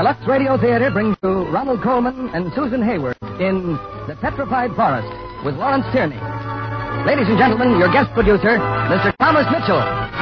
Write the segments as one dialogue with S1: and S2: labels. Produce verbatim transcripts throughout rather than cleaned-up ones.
S1: The Lux Radio Theater brings you Ronald Colman and Susan Hayward in The Petrified Forest with Lawrence Tierney. Ladies and gentlemen, your guest producer, Mister Thomas Mitchell.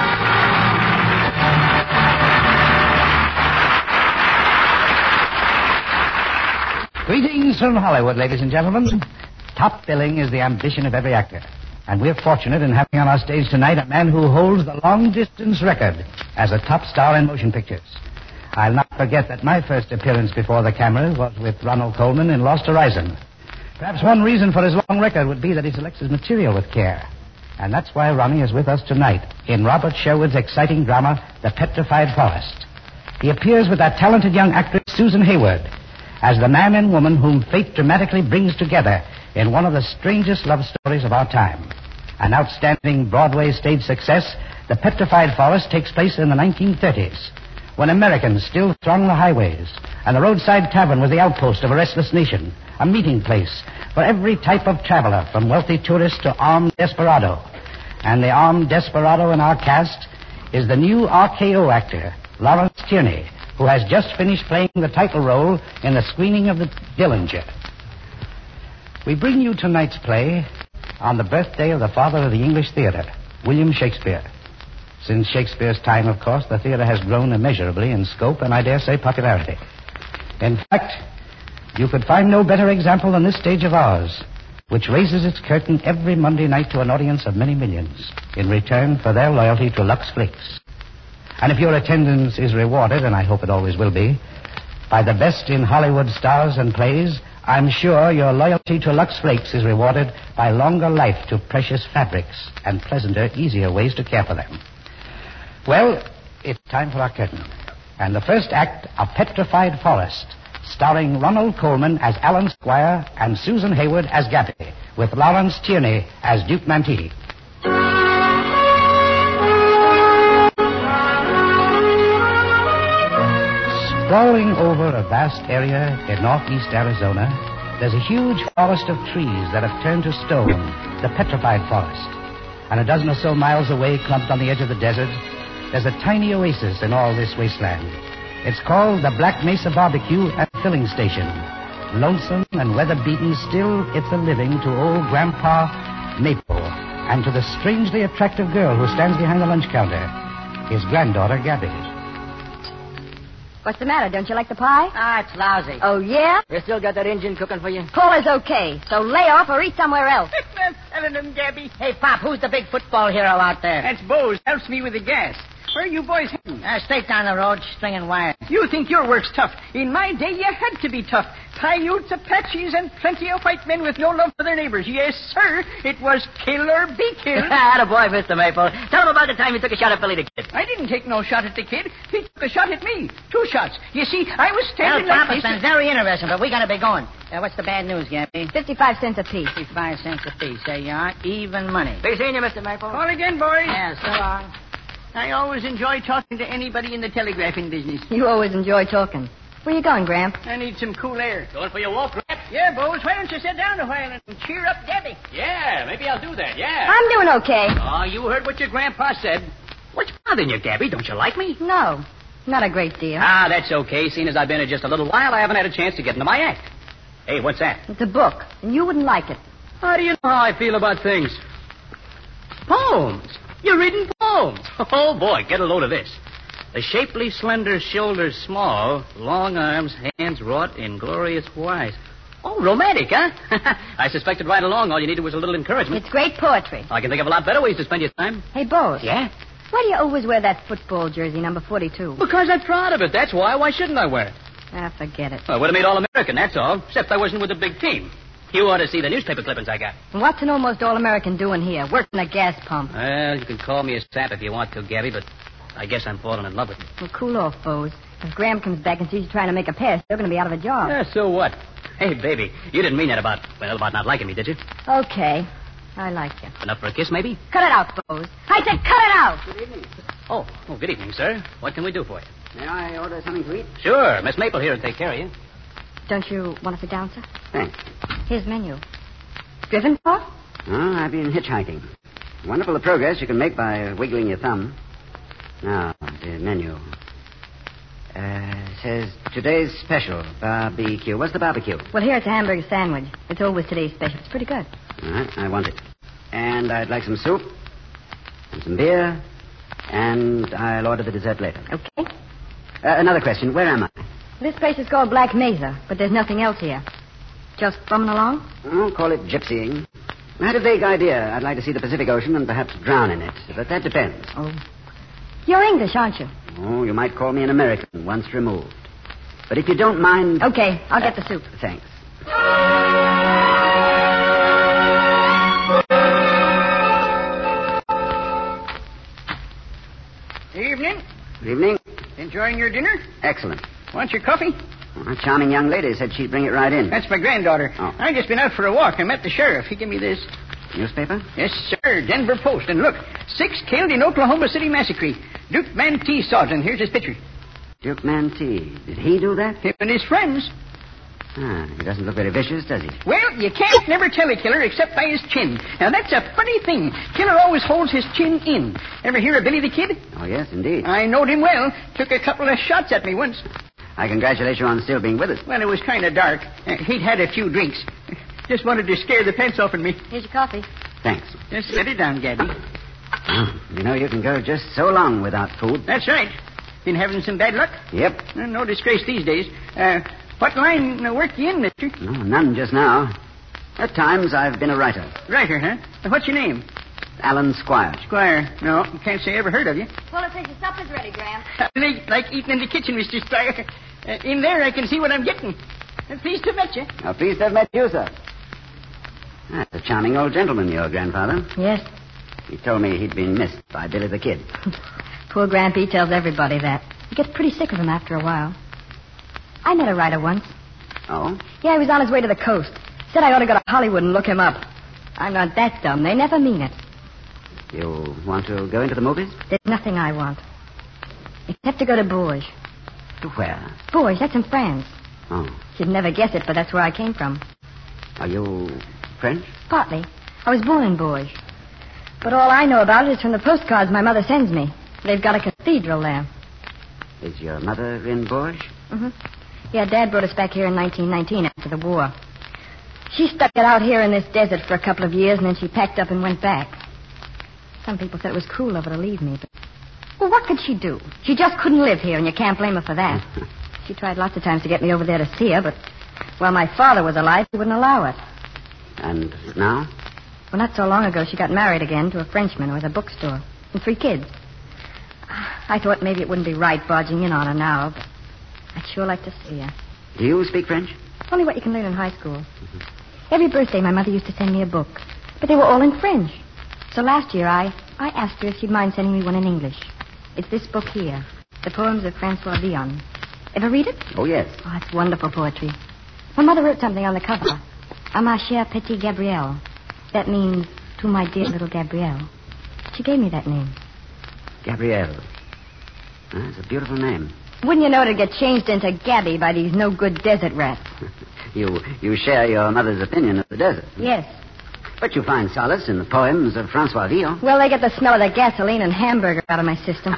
S2: Greetings from Hollywood, ladies and gentlemen. Top billing is the ambition of every actor. And we're fortunate in having on our stage tonight a man who holds the long-distance record as a top star in motion pictures. I'll not forget that my first appearance before the camera was with Ronald Colman in Lost Horizon. Perhaps one reason for his long record would be that he selects his material with care. And that's why Ronnie is with us tonight in Robert Sherwood's exciting drama, The Petrified Forest. He appears with that talented young actress, Susan Hayward, as the man and woman whom fate dramatically brings together in one of the strangest love stories of our time. An outstanding Broadway stage success, The Petrified Forest takes place in the nineteen thirties, when Americans still thronged the highways, and the roadside tavern was the outpost of a restless nation, a meeting place for every type of traveler, from wealthy tourist to armed desperado. And the armed desperado in our cast is the new R K O actor, Lawrence Tierney, who has just finished playing the title role in the screening of The Dillinger. We bring you tonight's play on the birthday of the father of the English theater, William Shakespeare. Since Shakespeare's time, of course, the theater has grown immeasurably in scope and, I dare say, popularity. In fact, you could find no better example than this stage of ours, which raises its curtain every Monday night to an audience of many millions in return for their loyalty to Lux Flakes. And if your attendance is rewarded, and I hope it always will be, by the best in Hollywood stars and plays, I'm sure your loyalty to Lux Flakes is rewarded by longer life to precious fabrics and pleasanter, easier ways to care for them. Well, it's time for our curtain. And the first act, A Petrified Forest, starring Ronald Colman as Alan Squire and Susan Hayward as Gabby, with Lawrence Tierney as Duke Mantee. Sprawling over a vast area in northeast Arizona, there's a huge forest of trees that have turned to stone, the Petrified Forest. And a dozen or so miles away, clumped on the edge of the desert, there's a tiny oasis in all this wasteland. It's called the Black Mesa Barbecue and Filling Station. Lonesome and weather-beaten, still it's a living to old Grandpa Maple and to the strangely attractive girl who stands behind the lunch counter, his granddaughter, Gabby.
S3: What's the matter? Don't you like the pie?
S4: Ah, it's lousy.
S3: Oh, yeah?
S4: You still got that engine cooking for you?
S3: Cola's okay, so lay off or eat somewhere else.
S5: I'm telling him, Gabby.
S4: Hey, Pop, who's the big football hero out there?
S5: That's Bose. Helps me with the gas. Where are you boys heading?
S4: Uh, straight down the road, stringing wires.
S5: You think your work's tough. In my day, you had to be tough. Paiutes, Apaches, and plenty of white men with no love for their neighbors. Yes, sir. It was kill or be killed.
S4: Attaboy, Mister Maple. Tell him about the time you took a shot at Billy the Kid.
S5: I didn't take no shot at the kid. He took a shot at me. Two shots. You see, I was standing
S4: well,
S5: like
S4: Pop,
S5: this.
S4: it's been very interesting, but we gotta be going. Uh, what's the bad news, Gabby?
S3: Fifty-five cents apiece.
S4: Fifty-five cents apiece. There you are. Even money.
S5: Be seeing you, Mister Maple. Call again, boys.
S4: Yeah, so long.
S5: I always enjoy talking to anybody in the telegraphing business.
S3: You always enjoy talking. Where you going, Gramp?
S5: I need some cool air.
S6: Going for your walk, Gramp?
S5: Yeah, Bose. Why don't you sit down a while and cheer up Gabby?
S6: Yeah, maybe I'll do that, yeah.
S3: I'm doing okay.
S6: Oh, you heard what your grandpa said. What's bothering you, Gabby? Don't you like me?
S3: No, not a great deal.
S6: Ah, that's okay. Seeing as I've been here just a little while, I haven't had a chance to get into my act. Hey, what's that?
S3: It's a book, and you wouldn't like it.
S6: How do you know how I feel about things? Poems. You're reading poems. Oh, boy, get a load of this. The shapely, slender shoulders small, long arms, hands wrought in glorious wise. Oh, romantic, huh? I suspected right along all you needed was a little encouragement.
S3: It's great poetry.
S6: I can think of a lot better ways to spend your time.
S3: Hey, Bose.
S6: Yeah?
S3: Why do you always wear that football jersey, number forty-two?
S6: Because I'm proud of it, that's why. Why shouldn't I wear it?
S3: Ah, forget it.
S6: Well, I would have made All-American, that's all. Except I wasn't with a big team. You ought to see the newspaper clippings I got.
S3: And what's an almost All-American doing here? Working a gas pump.
S6: Well, you can call me a sap if you want to, Gabby, but I guess I'm falling in love with you.
S3: Well, cool off, Bose. If Graham comes back and sees you trying to make a pass, you're going to be out of a job.
S6: Yeah, so what? Hey, baby, you didn't mean that about, well, about not liking me, did you?
S3: Okay. I like you.
S6: Enough for a kiss, maybe?
S3: Cut it out, Bose. I said cut it out!
S5: Good evening.
S6: Oh, oh, good evening, sir. What can we do for you?
S5: May I order something to eat?
S6: Sure. Miss Maple here will take care of you.
S3: Don't you want to sit down, sir?
S7: Thanks.
S3: Here's menu. Driven for?
S7: Oh, I've been hitchhiking. Wonderful the progress you can make by wiggling your thumb. Now, the menu. Uh, says today's special, barbecue. What's the barbecue?
S3: Well, here it's a hamburger sandwich. It's always today's special. It's pretty good.
S7: All right, I want it. And I'd like some soup, and some beer, and I'll order the dessert later.
S3: Okay.
S7: Uh, another question. Where am I?
S3: This place is called Black Mesa, but there's nothing else here. Just bumming along?
S7: Oh, call it gypsying. I had a vague idea. I'd like to see the Pacific Ocean and perhaps drown in it. But that depends.
S3: Oh. You're English, aren't you?
S7: Oh, you might call me an American, once removed. But if you don't mind...
S3: Okay, I'll get the soup.
S7: Thanks.
S5: Evening.
S7: Good evening.
S5: Enjoying your dinner?
S7: Excellent.
S5: Want your coffee?
S7: Well, a charming young lady said she'd bring it right in.
S5: That's my granddaughter.
S7: Oh.
S5: I just been out for a walk. I met the sheriff. He gave me this.
S7: Newspaper?
S5: Yes, sir. Denver Post. And look, six killed in Oklahoma City massacre. Duke Mantee Sergeant. Here's his picture.
S7: Duke Mantee. Did he do that?
S5: Him and his friends.
S7: Ah, he doesn't look very vicious, does he?
S5: Well, you can't never tell a killer except by his chin. Now, that's a funny thing. Killer always holds his chin in. Ever hear of Billy the Kid?
S7: Oh, yes, indeed.
S5: I knowed him well. Took a couple of shots at me once.
S7: I congratulate you on still being with us.
S5: Well, it was kind of dark. Uh, he'd had a few drinks. Just wanted to scare the pants off of me.
S3: Here's your coffee.
S7: Thanks.
S5: Just set it down, Gabby.
S7: Oh, you know, you can go just so long without food.
S5: That's right. Been having some bad luck?
S7: Yep.
S5: Uh, no disgrace these days. Uh, what line uh, work you in, mister?
S7: No, none just now. At times, I've been a writer.
S5: Writer, huh? Uh, What's your name?
S7: Alan Squire.
S5: Squire. No, can't say I ever heard of you.
S3: Well, it says your supper's ready, Graham.
S5: I like, like eating in the kitchen, Mister Squire. Uh, in there, I can see what I'm getting. Uh, pleased to meet you.
S7: Now, pleased to have met you, sir. That's a charming old gentleman, your grandfather.
S3: Yes.
S7: He told me he'd been missed by Billy the Kid.
S3: Poor Grampy tells everybody that. He gets pretty sick of him after a while. I met a writer once.
S7: Oh?
S3: Yeah, he was on his way to the coast. Said I ought to go to Hollywood and look him up. I'm not that dumb. They never mean it.
S7: You want to go into the movies?
S3: There's nothing I want. Except to go to Bourges.
S7: To where?
S3: Bourges, that's in France.
S7: Oh.
S3: You'd never guess it, but that's where I came from.
S7: Are you French?
S3: Partly. I was born in Bourges. But all I know about it is from the postcards my mother sends me. They've got a cathedral there.
S7: Is your mother in Bourges?
S3: Mm-hmm. Yeah, Dad brought us back here in nineteen nineteen after the war. She stuck it out here in this desert for a couple of years, and then she packed up and went back. Some people said it was cruel of her to leave me, but... Well, what could she do? She just couldn't live here, and you can't blame her for that. She tried lots of times to get me over there to see her, but while my father was alive, he wouldn't allow it.
S7: And now?
S3: Well, not so long ago, she got married again to a Frenchman who has a bookstore and three kids. I thought maybe it wouldn't be right barging in on her now, but I'd sure like to see her.
S7: Do you speak French?
S3: Only what you can learn in high school. Mm-hmm. Every birthday, my mother used to send me a book, but they were all in French. So last year, I, I asked her if she'd mind sending me one in English. It's this book here, The Poems of Francois Villon. Ever read it?
S7: Oh, yes.
S3: Oh, it's wonderful poetry. My mother wrote something on the cover. À ma chère petite Gabrielle. That means, to my dear little Gabrielle. She gave me that name.
S7: Gabrielle. That's a beautiful name.
S3: Wouldn't you know it'd get changed into Gabby by these no-good desert rats?
S7: you you share your mother's opinion of the desert.
S3: Yes.
S7: But you find solace in the poems of Francois Villon.
S3: Well, they get the smell of the gasoline and hamburger out of my system.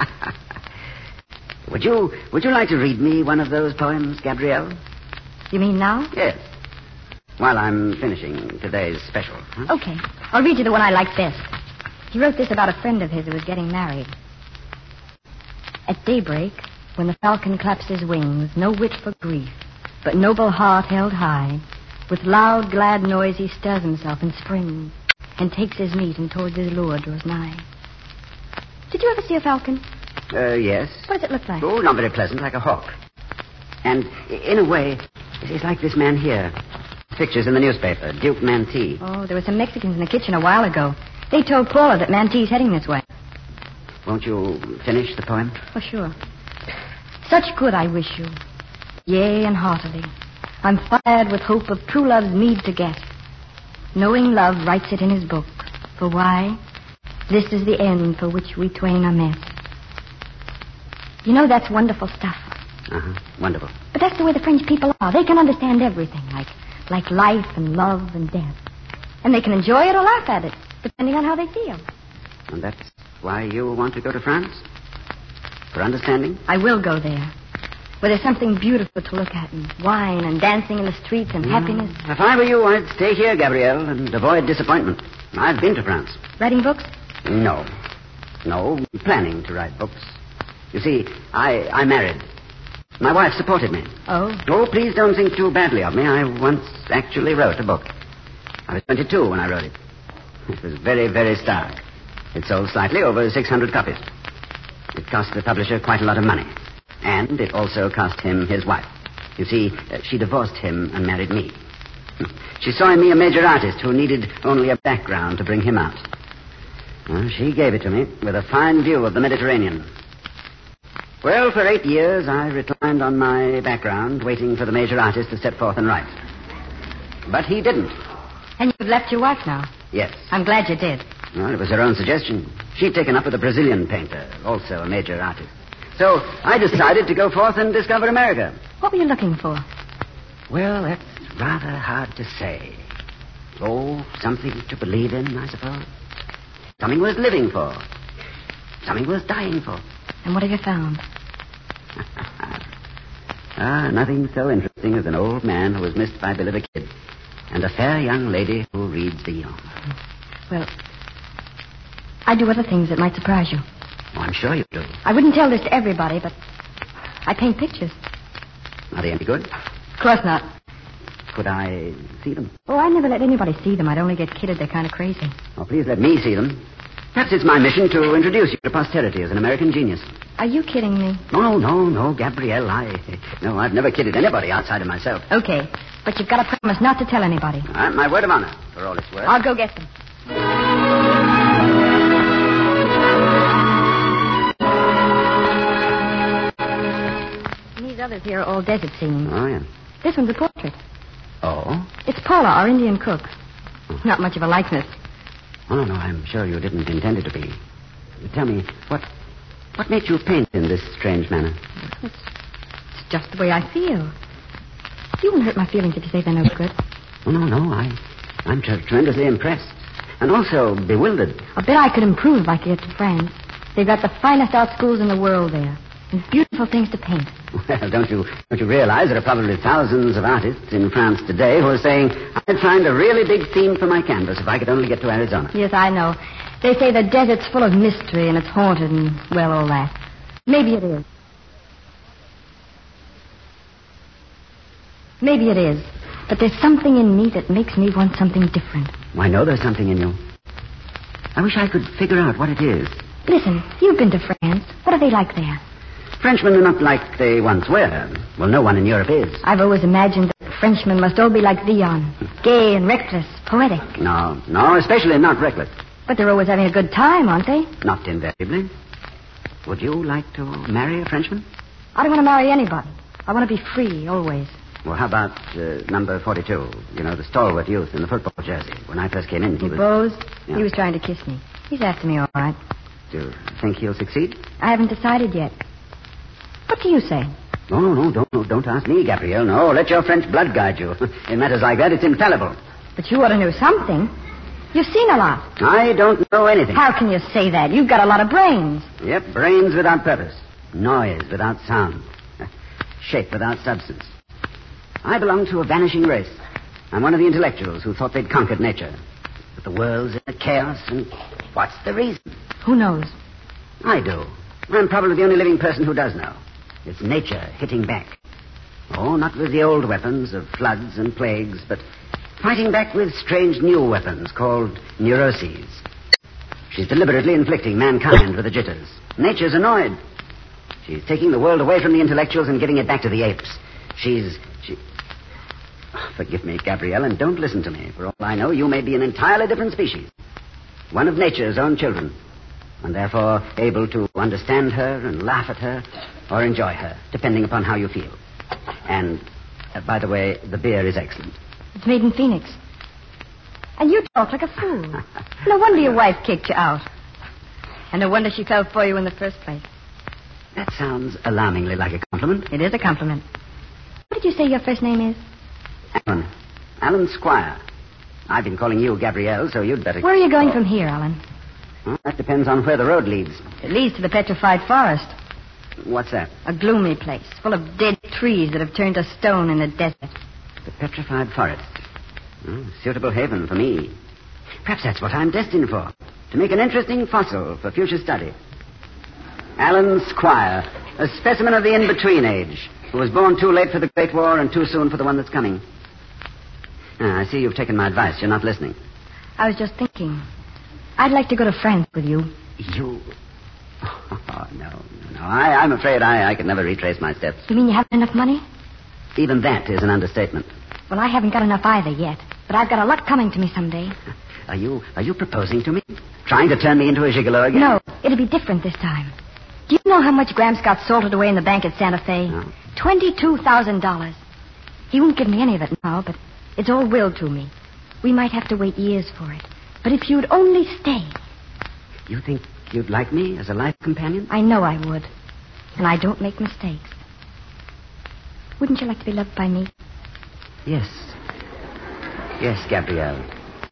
S7: Would you would you like to read me one of those poems, Gabrielle?
S3: You mean now?
S7: Yes. While I'm finishing today's special. Huh?
S3: Okay. I'll read you the one I like best. He wrote this about a friend of his who was getting married. At daybreak, when the falcon claps his wings, no wit for grief, but noble heart held high, with loud, glad noise he stirs himself and springs, and takes his meat, and towards his lure draws nigh. Did you ever see a falcon?
S7: Uh, yes.
S3: What does it look like?
S7: Oh, not very pleasant, like a hawk. And, in a way, it is like this man here. Pictures in the newspaper, Duke Mantee.
S3: Oh, there were some Mexicans in the kitchen a while ago. They told Paula that Mantee's heading this way.
S7: Won't you finish the poem?
S3: Oh, sure. Such good I wish you, yea, and heartily. I'm fired with hope of true love's meed to get. Knowing love writes it in his book. For why? This is the end for which we twain are met. You know, that's wonderful stuff.
S7: Uh-huh. Wonderful.
S3: But that's the way the French people are. They can understand everything, like, like life and love and death. And they can enjoy it or laugh at it, depending on how they feel.
S7: And that's why you want to go to France? For understanding?
S3: I will go there. where there's something beautiful to look at, and wine and dancing in the streets and happiness.
S7: If I were you, I'd stay here, Gabrielle, and avoid disappointment. I've been to France.
S3: Writing books?
S7: No. No, planning to write books. You see, I, I married. My wife supported me.
S3: Oh?
S7: Oh, please don't think too badly of me. I once actually wrote a book. I was twenty-two when I wrote it. It was very, very stark. It sold slightly over six hundred copies. It cost the publisher quite a lot of money. And it also cost him his wife. You see, uh, she divorced him and married me. She saw in me a major artist who needed only a background to bring him out. Well, she gave it to me with a fine view of the Mediterranean. Well, for eight years, I reclined on my background, waiting for the major artist to step forth and write. But he didn't.
S3: And you've left your wife now?
S7: Yes.
S3: I'm glad you did.
S7: Well, it was her own suggestion. She'd taken up with a Brazilian painter, also a major artist. So I decided to go forth and discover America.
S3: What were you looking for?
S7: Well, that's rather hard to say. Oh, something to believe in, I suppose. Something worth living for. Something worth dying for.
S3: And what have you found?
S7: Ah, nothing so interesting as an old man who was missed by Billy the Kid and a fair young lady who reads Villon.
S3: Well, I do other things that might surprise you.
S7: Oh, I'm sure you do.
S3: I wouldn't tell this to everybody, but I paint pictures.
S7: Are they any good?
S3: Of course not.
S7: Could I see them?
S3: Oh, I never let anybody see them. I'd only get kidded. They're kind of crazy.
S7: Oh, please let me see them. Perhaps it's my mission to introduce you to posterity as an American genius.
S3: Are you kidding me?
S7: No, no, no, Gabrielle. I... No, I've never kidded anybody outside of myself.
S3: Okay, but you've got to promise not to tell anybody.
S7: Uh, my word of honor, for all it's worth.
S3: I'll go get them. These others here are all desert scenes.
S7: Oh, yeah.
S3: This one's a portrait.
S7: Oh?
S3: It's Paula, our Indian cook. Not much of a likeness.
S7: Oh, no, no, I'm sure you didn't intend it to be. Tell me, what what made you paint in this strange manner?
S3: It's, it's just the way I feel. You won't hurt my feelings if you say they're no good.
S7: Oh, no, no, I, I'm t- tremendously impressed. And also bewildered.
S3: I bet I could improve if I could get to France. They've got the finest art schools in the world there. And beautiful things to paint.
S7: Well, don't you don't you realize there are probably thousands of artists in France today who are saying, I'd find a really big theme for my canvas if I could only get to Arizona.
S3: Yes, I know. They say the desert's full of mystery and it's haunted and, well, all that. Maybe it is. Maybe it is. But there's something in me that makes me want something different.
S7: Well, I know there's something in you. I wish I could figure out what it is.
S3: Listen, you've been to France. What are they like there?
S7: Frenchmen are not like they once were. Well, no one in Europe is.
S3: I've always imagined that Frenchmen must all be like Villon. Gay and reckless, poetic.
S7: No, no, especially not reckless.
S3: But they're always having a good time, aren't they?
S7: Not invariably. Would you like to marry a Frenchman?
S3: I don't want to marry anybody. I want to be free, always.
S7: Well, how about uh, number forty-two? You know, the stalwart youth in the football jersey. When I first came in, he was...
S3: Bose?
S7: Yeah.
S3: He was trying to kiss me. He's after me, all right.
S7: Do you think he'll succeed?
S3: I haven't decided yet. What do you say?
S7: No, no, no, don't, no, don't ask me, Gabrielle. No, let your French blood guide you. In matters like that, it's infallible.
S3: But you ought to know something. You've seen a lot.
S7: I don't know anything.
S3: How can you say that? You've got a lot of brains.
S7: Yep, brains without purpose. Noise without sound. Shape without substance. I belong to a vanishing race. I'm one of the intellectuals who thought they'd conquered nature. But the world's in a chaos, and what's the reason?
S3: Who knows?
S7: I do. I'm probably the only living person who does know. It's nature hitting back. Oh, not with the old weapons of floods and plagues, but fighting back with strange new weapons called neuroses. She's deliberately inflicting mankind with the jitters. Nature's annoyed. She's taking the world away from the intellectuals and giving it back to the apes. She's... She... Oh, forgive me, Gabrielle, and don't listen to me. For all I know, you may be an entirely different species. One of nature's own children. And therefore able to understand her and laugh at her or enjoy her, depending upon how you feel. And, uh, by the way, the beer is excellent.
S3: It's made in Phoenix. And you talk like a fool. No wonder your wife kicked you out. And no wonder she fell for you in the first place.
S7: That sounds alarmingly like a compliment.
S3: It is a compliment. What did you say your first name is?
S7: Alan. Alan Squire. I've been calling you Gabrielle, so you'd better...
S3: Where are you going from here, Alan?
S7: Well, that depends on where the road leads.
S3: It leads to the Petrified Forest.
S7: What's that?
S3: A gloomy place, full of dead trees that have turned to stone in the desert.
S7: The Petrified Forest. Oh, suitable haven for me. Perhaps that's what I'm destined for. To make an interesting fossil for future study. Alan Squire, a specimen of the in-between age, who was born too late for the Great War and too soon for the one that's coming. Ah, I see you've taken my advice. You're not listening.
S3: I was just thinking. I'd like to go to France with you.
S7: You... Oh, no, no, no. I, I'm afraid I, I could never retrace my steps.
S3: You mean you haven't enough money?
S7: Even that is an understatement.
S3: Well, I haven't got enough either yet. But I've got a lot coming to me someday.
S7: Are you are you proposing to me? Trying to turn me into a gigolo again?
S3: No, it'll be different this time. Do you know how much Gramps got salted away in the bank at Santa Fe?
S7: No.
S3: Twenty-two thousand dollars. He won't give me any of it now, but it's all willed to me. We might have to wait years for it. But if you'd only stay...
S7: You think you'd like me as a life companion?
S3: I know I would. And I don't make mistakes. Wouldn't you like to be loved by me?
S7: Yes. Yes, Gabrielle.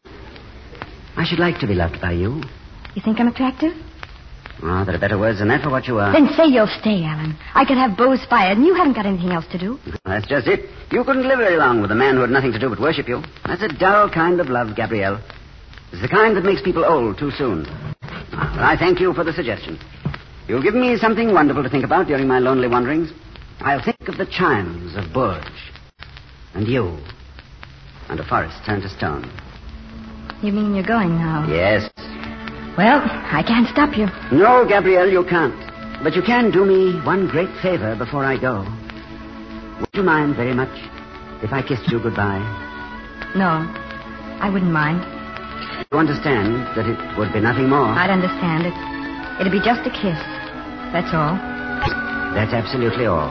S7: I should like to be loved by you.
S3: You think I'm attractive?
S7: Oh, there are better words than that for what you are.
S3: Then say you'll stay, Alan. I could have Bose fired, and you haven't got anything else to do.
S7: That's just it. You couldn't live very long with a man who had nothing to do but worship you. That's a dull kind of love, Gabrielle. It's the kind that makes people old too soon. But I thank you for the suggestion. You'll give me something wonderful to think about during my lonely wanderings. I'll think of the chimes of Bourges. And you. And a forest turned to stone.
S3: You mean you're going now?
S7: Yes.
S3: Well, I can't stop you.
S7: No, Gabrielle, you can't. But you can do me one great favor before I go. Would you mind very much if I kissed you goodbye?
S3: No, I wouldn't mind.
S7: You understand that it would be nothing more?
S3: I'd understand it. It'd be just a kiss. That's all.
S7: That's absolutely all.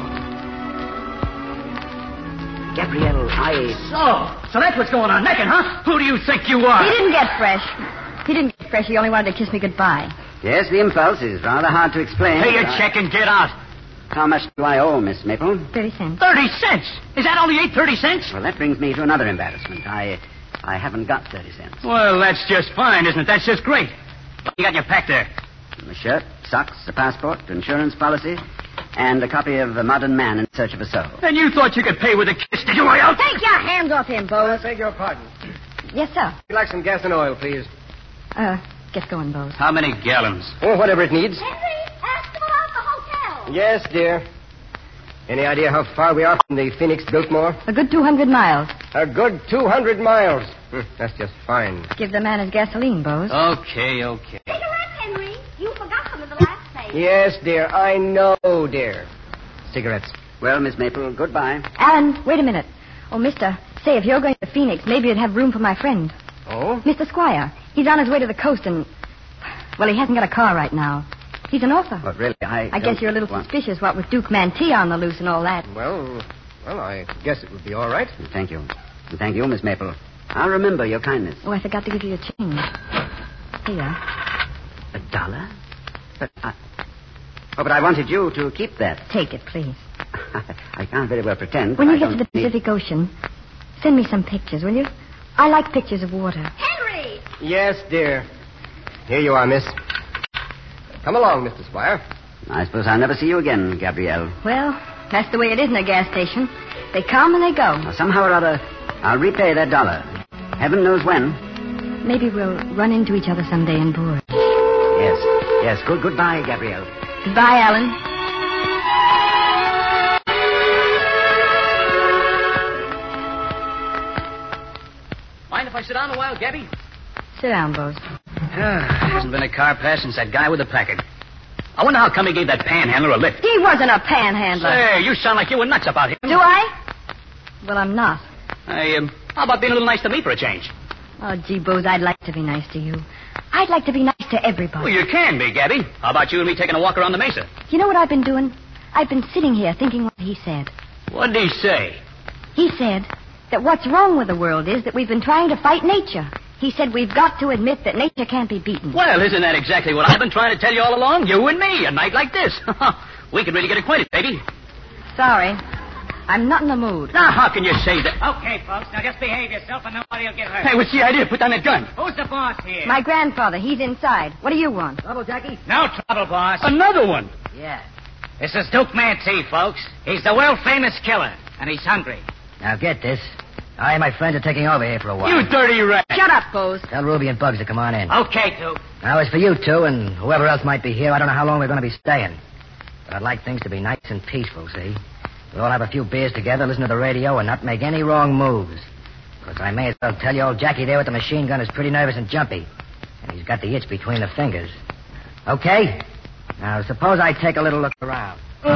S7: Gabrielle, I...
S5: So, so that's what's going on. Necking, huh? Who do you think you are?
S3: He didn't get fresh. He didn't get fresh. He only wanted to kiss me goodbye.
S7: Yes, the impulse is rather hard to explain.
S5: Pay your
S7: I...
S5: check and get out.
S7: How much do I owe, Miss Maple?
S3: Thirty cents.
S5: Thirty cents? Is that only eight thirty cents?
S7: Well, that brings me to another embarrassment. I I haven't got thirty cents.
S5: Well, that's just fine, isn't it? That's just great. What you got in your pack there?
S7: A shirt, socks, a passport, insurance policy, and a copy of The Modern Man in Search of a Soul.
S5: And you thought you could pay with a kiss, did you, Royale?
S3: Take your hands off him, Bose.
S8: I beg your pardon.
S3: Yes, sir.
S8: We'd like some gas and oil, please.
S3: Uh, get going, Bose.
S6: How many gallons?
S8: Oh, whatever it needs.
S3: Henry, ask them about the hotel.
S8: Yes, dear. Any idea how far we are from the Phoenix Biltmore?
S3: A good two hundred miles.
S8: A good two hundred miles. Hmm, that's just fine.
S3: Give the man his gasoline, Bose.
S6: Okay, okay.
S9: Cigarettes, Henry. You forgot them at the last place.
S8: Yes, dear. I know, dear. Cigarettes.
S7: Well, Miss Maple, goodbye.
S3: Alan, wait a minute. Oh, mister, say, if you're going to Phoenix, maybe you'd have room for my friend.
S8: Oh?
S3: Mister Squire. He's on his way to the coast and... Well, he hasn't got a car right now. He's an author.
S7: But really, I
S3: I guess you're a little
S7: want...
S3: suspicious, what with Duke Mantee on the loose and all that.
S8: Well, well, I guess it would be all right.
S7: Thank you. And thank you, Miss Maple. I'll remember your kindness.
S3: Oh, I forgot to give you a change. Here you are.
S7: A dollar? But I... Oh, but I wanted you to keep that.
S3: Take it, please.
S7: I can't very well pretend.
S3: When you
S7: I
S3: get
S7: don't
S3: to the
S7: need-
S3: Pacific Ocean, send me some pictures, will you? I like pictures of water.
S9: Henry!
S8: Yes, dear. Here you are, miss. Come along, Mister Squire.
S7: I suppose I'll never see you again, Gabrielle.
S3: Well, that's the way it is in a gas station. They come and they go.
S7: Now, somehow or other, I'll repay that dollar. Heaven knows when.
S3: Maybe we'll run into each other someday in Bourges.
S7: Yes, yes. Good, goodbye, Gabrielle.
S3: Goodbye, Alan.
S6: Mind if I sit down a while, Gabby?
S3: Sit down, Bose.
S6: Hasn't been a car pass since that guy with the placard. I wonder how come he gave that panhandler a lift.
S3: He wasn't a panhandler.
S6: Say, you sound like you were nuts about him.
S3: Do I? Well, I'm not.
S6: Hey, um, how about being a little nice to me for a change?
S3: Oh, gee, Bose, I'd like to be nice to you. I'd like to be nice to everybody.
S6: Well, you can be, Gabby. How about you and me taking a walk around the mesa?
S3: You know what I've been doing? I've been sitting here thinking what he said.
S6: What did he say?
S3: He said that what's wrong with the world is that we've been trying to fight nature. He said we've got to admit that nature can't be beaten.
S6: Well, isn't that exactly what I've been trying to tell you all along? You and me, a night like this. We could really get acquainted, baby.
S3: Sorry. I'm not in the mood.
S6: Now, how can you say that?
S4: Okay, folks, now just behave yourself and nobody will get hurt.
S6: Hey, what's the idea? Put down that gun.
S4: Who's the boss here?
S3: My grandfather, he's inside. What do you want?
S4: Trouble, Jackie? No trouble, boss.
S6: Another one.
S4: Yeah.
S2: This is Duke Mantee, folks. He's the world-famous killer, and he's hungry.
S1: Now get this. I and my friends are taking over here for a while.
S6: You dirty rat.
S3: Shut up, Pose.
S1: Tell Ruby and Bugs to come on in.
S2: Okay, Duke.
S1: Now, as for you two and whoever else might be here, I don't know how long we're going to be staying. But I'd like things to be nice and peaceful, see? We'll all have a few beers together, listen to the radio, and not make any wrong moves. Because I may as well tell you, old Jackie there with the machine gun is pretty nervous and jumpy. And he's got the itch between the fingers. Okay? Now, suppose I take a little look around.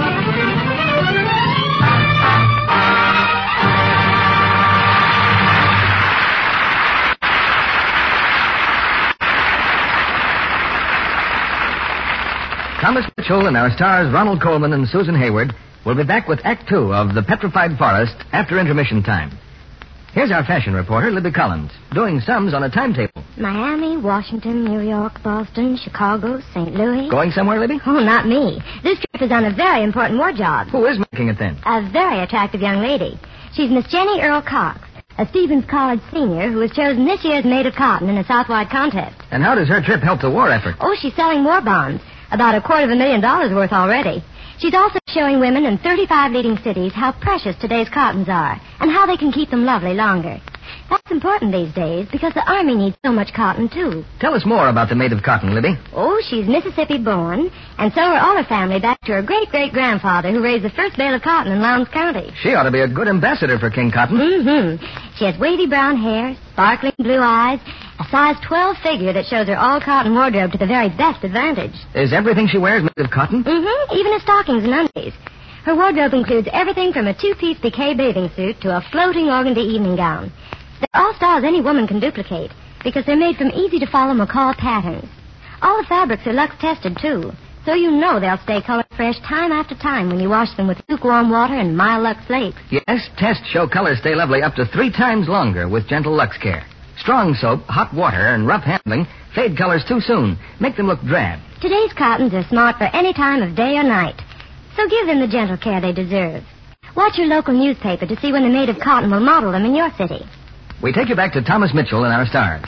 S1: Thomas Mitchell and our stars Ronald Coleman and Susan Hayward will be back with Act Two of The Petrified Forest after intermission time. Here's our fashion reporter, Libby Collins, doing sums on a timetable.
S3: Miami, Washington, New York, Boston, Chicago, Saint Louis.
S1: Going somewhere, Libby?
S3: Oh, not me. This trip is on a very important war job.
S1: Who is making it then?
S3: A very attractive young lady. She's Miss Jenny Earl Cox, a Stevens College senior who was chosen this year's Maid of Cotton in a Southwide contest.
S1: And how does her trip help the war effort?
S3: Oh, she's selling war bonds. About a quarter of a million dollars worth already. She's also showing women in thirty-five leading cities how precious today's cottons are and how they can keep them lovely longer. That's important these days because the Army needs so much cotton, too.
S1: Tell us more about the Maid of Cotton, Libby.
S3: Oh, she's Mississippi born, and so are all her family back to her great-great-grandfather who raised the first bale of cotton in Lowndes County.
S1: She ought to be a good ambassador for King Cotton.
S3: Mm-hmm. She has wavy brown hair, sparkling blue eyes, a size twelve figure that shows her all-cotton wardrobe to the very best advantage.
S1: Is everything she wears made of cotton?
S3: Mm-hmm. Even her stockings and undies. Her wardrobe includes everything from a two-piece piqué bathing suit to a floating organdy evening gown. They're all styles any woman can duplicate because they're made from easy-to-follow McCall patterns. All the fabrics are Lux-tested, too, so you know they'll stay color fresh time after time when you wash them with lukewarm water and mild Lux flakes.
S1: Yes, tests show colors stay lovely up to three times longer with gentle Lux care. Strong soap, hot water, and rough handling fade colors too soon, make them look drab.
S3: Today's cottons are smart for any time of day or night, so give them the gentle care they deserve. Watch your local newspaper to see when the Maid of Cotton will model them in your city.
S1: We take you back to Thomas Mitchell and our stars.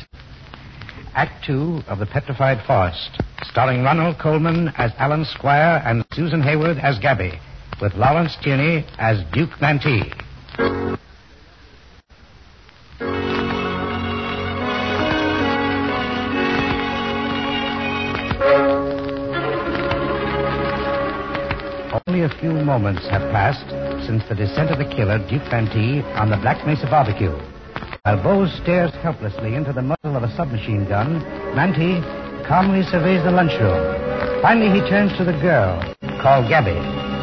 S2: Act Two of The Petrified Forest, starring Ronald Coleman as Alan Squire and Susan Hayward as Gabby, with Lawrence Tierney as Duke Mantee. Only a few moments have passed since the descent of the killer, Duke Mantee, on the Black Mesa barbecue. While Bose stares helplessly into the muzzle of a submachine gun, Mantee calmly surveys the lunchroom. Finally, he turns to the girl, called Gabby.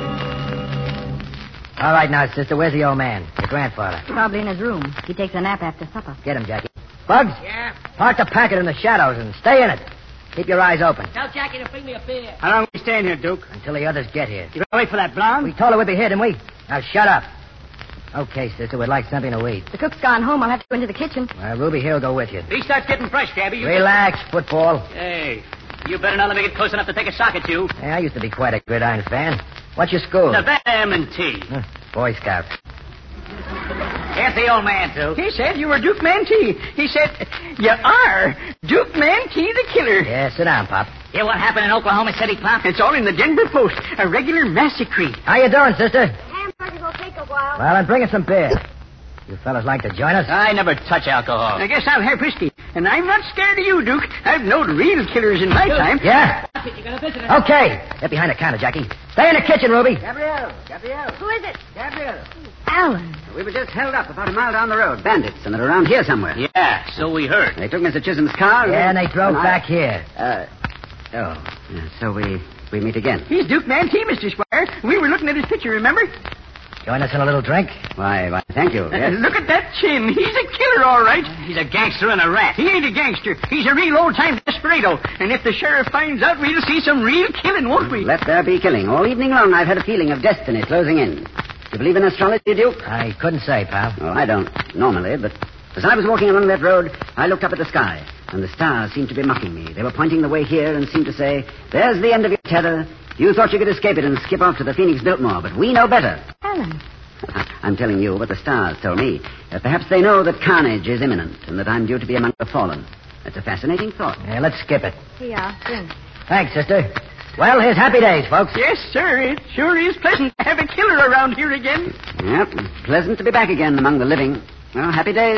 S1: All right, now, sister, where's the old man? Your grandfather.
S3: Probably in his room. He takes a nap after supper.
S1: Get him, Jackie. Bugs?
S4: Yeah?
S1: Park the packet in the shadows and stay in it. Keep your eyes open.
S4: Tell Jackie to bring me a beer.
S6: How long are we staying here, Duke?
S1: Until the others get here.
S6: You gonna wait for that blonde?
S1: We told her we'd be here, didn't we? Now, shut up. Okay, sister, we'd like something to eat.
S3: The cook's gone home. I'll have to go into the kitchen.
S1: Well, Ruby here will go with you.
S6: He starts getting fresh, Gabby. You
S1: Relax, football.
S6: Hey, you better not let me get close enough to take a sock at you.
S1: Hey, I used to be quite a gridiron fan. What's your school?
S6: Nevada M and T.
S1: Huh, Boy Scouts.
S6: Here's the old man, Duke.
S5: He said you were Duke Mantee. He said, you are Duke Mantee the killer.
S1: Yeah, sit down, Pop.
S4: Hear what happened in Oklahoma City, Pop?
S5: It's all in the Denver Post. A regular massacre.
S1: How you doing, sister?
S9: Hamburgers will take a while.
S1: Well, then bring us some beer. You fellas like to join us?
S6: I never touch alcohol.
S5: I guess I'll have whiskey. And I'm not scared of you, Duke. I've known real killers in my time.
S1: Yeah?
S4: You got a visitor.
S1: Okay. Get behind the counter, Jackie. Stay in the kitchen, Ruby.
S7: Gabrielle, Gabrielle,
S3: Who is it?
S7: Gabrielle.
S3: Alan.
S7: We were just held up about a mile down the road. Bandits, and they're around here somewhere.
S6: Yeah, so we heard.
S7: They took Mister Chisholm's car.
S1: Yeah, and they drove
S7: I-
S1: back here.
S7: Uh, oh, yeah, so we we meet again.
S5: He's Duke Mantee, Mister Squire. We were looking at his picture, remember?
S1: Join us in a little drink?
S7: Why, why, thank you.
S5: Uh,
S7: Yes.
S5: look at that chin. He's a killer, all right.
S6: He's a gangster and a rat.
S5: He ain't a gangster. He's a real old-time desperado. And if the sheriff finds out, we'll see some real killing, won't we?
S7: Let there be killing. All evening long, I've had a feeling of destiny closing in. You believe in astrology, Duke?
S1: I couldn't say, pal.
S7: Well, I don't, normally, but as I was walking along that road, I looked up at the sky, and the stars seemed to be mocking me. They were pointing the way here and seemed to say, there's the end of your terror. You thought you could escape it and skip off to the Phoenix Biltmore, but we know better.
S3: Alan.
S7: I'm telling you what the stars told me. Uh, perhaps they know that carnage is imminent and that I'm due to be among the fallen. That's a fascinating thought.
S1: Yeah, let's skip it.
S3: Here you are. Drink.
S1: Thanks, sister. Well, here's happy days, folks.
S5: Yes, sir. It sure is pleasant to have a killer around here again.
S7: Yep, pleasant to be back again among the living. Well, happy days.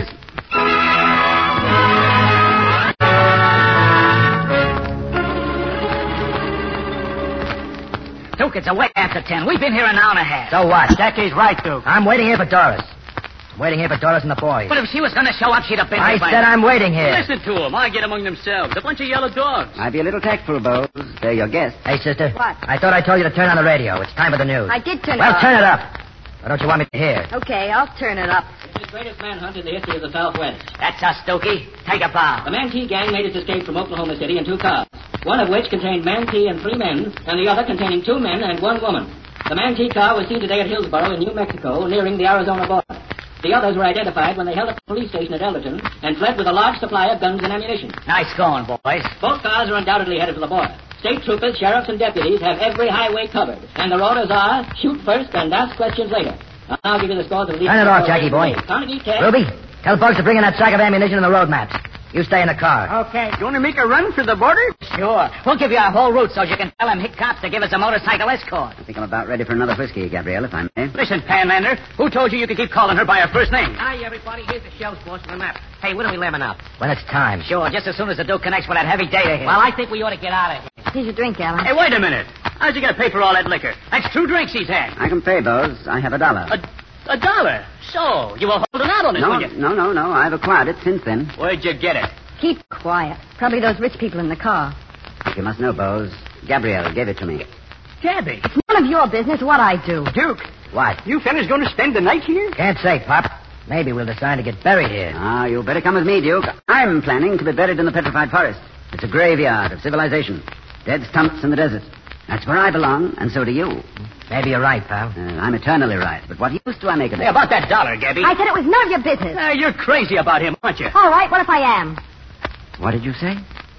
S4: Duke, it's away after ten. We've been here an hour and a half.
S1: So what?
S5: Jackie's right, Duke.
S1: I'm waiting here for Doris. I'm waiting here for Doris and the boys.
S4: But if she was going to show up, she'd have been
S1: I
S4: here by
S1: said
S4: now.
S1: I'm waiting here.
S6: Listen to them. I get among themselves. A bunch of yellow dogs.
S7: I'd be a little tactful, Bose. They're your guests.
S1: Hey, sister.
S3: What?
S1: I thought I told you to turn on the radio. It's time for the news.
S3: I did turn
S1: Well,
S3: it on.
S1: turn it up. Or don't you want me to hear?
S3: Okay, I'll turn it up.
S10: It's the greatest manhunt in the history of the Southwest.
S4: That's us, Dookie. Take a bow.
S10: The Mantee gang made its escape from Oklahoma City in two cars, one of which contained Mantee and three men, and the other containing two men and one woman. The Mantee car was seen today at Hillsboro in New Mexico, nearing the Arizona border. The others were identified when they held up the police station at Elderton and fled with a large supply of guns and ammunition.
S4: Nice going, boys.
S10: Both cars are undoubtedly headed for the border. State troopers, sheriffs, and deputies have every highway covered, and their orders are shoot first and ask questions later. I'll give you the scores of the...
S1: Turn it off, Jackie boy.
S10: Carnegie Tech...
S1: Ruby, tell folks to bring in that sack of ammunition and the road maps. You stay in the car.
S5: Okay. You want to make a run for the border?
S4: Sure. We'll give you our whole route so you can tell them hick cops to give us a motorcycle escort.
S7: I think I'm about ready for another whiskey, Gabrielle, if I may.
S6: Listen, Panlander, who told you you could keep calling her by her first name?
S4: Hi, everybody. Here's the shells, boss, for the map. Hey, when are we lambing up?
S1: When it's time.
S4: Sure, just as soon as the Duke connects with that heavy data here. Well, I think we ought to get out of here.
S3: Here's your drink, Alan.
S6: Hey, wait a minute. How's he going to pay for all that liquor? That's two drinks he's had.
S7: I can pay, Bose. I have a dollar.
S6: A, a dollar? So, you were holding out on it,
S7: no,
S6: weren't you?
S7: no, no, no. I've acquired it since then.
S6: Where'd you get it?
S3: Keep quiet. Probably those rich people in the car.
S7: You must know, Bose. Gabrielle gave it to me.
S5: Gabby.
S3: It's none of your business what I do.
S5: Duke,
S1: What?
S5: you fellas going to spend the night here?
S1: Can't say, Pop. Maybe we'll decide to get buried here.
S7: Ah, you better come with me, Duke. I'm planning to be buried in the petrified forest. It's a graveyard of civilization. Dead stumps in the desert. That's where I belong, and so do you.
S1: Maybe you're right, pal.
S7: Uh, I'm eternally right. But what use do I make of it?
S6: Hey, about that dollar, Gabby.
S3: I said it was none of your business.
S6: Ah, you're crazy about him, aren't you?
S3: All right, what if I am?
S7: What did you say?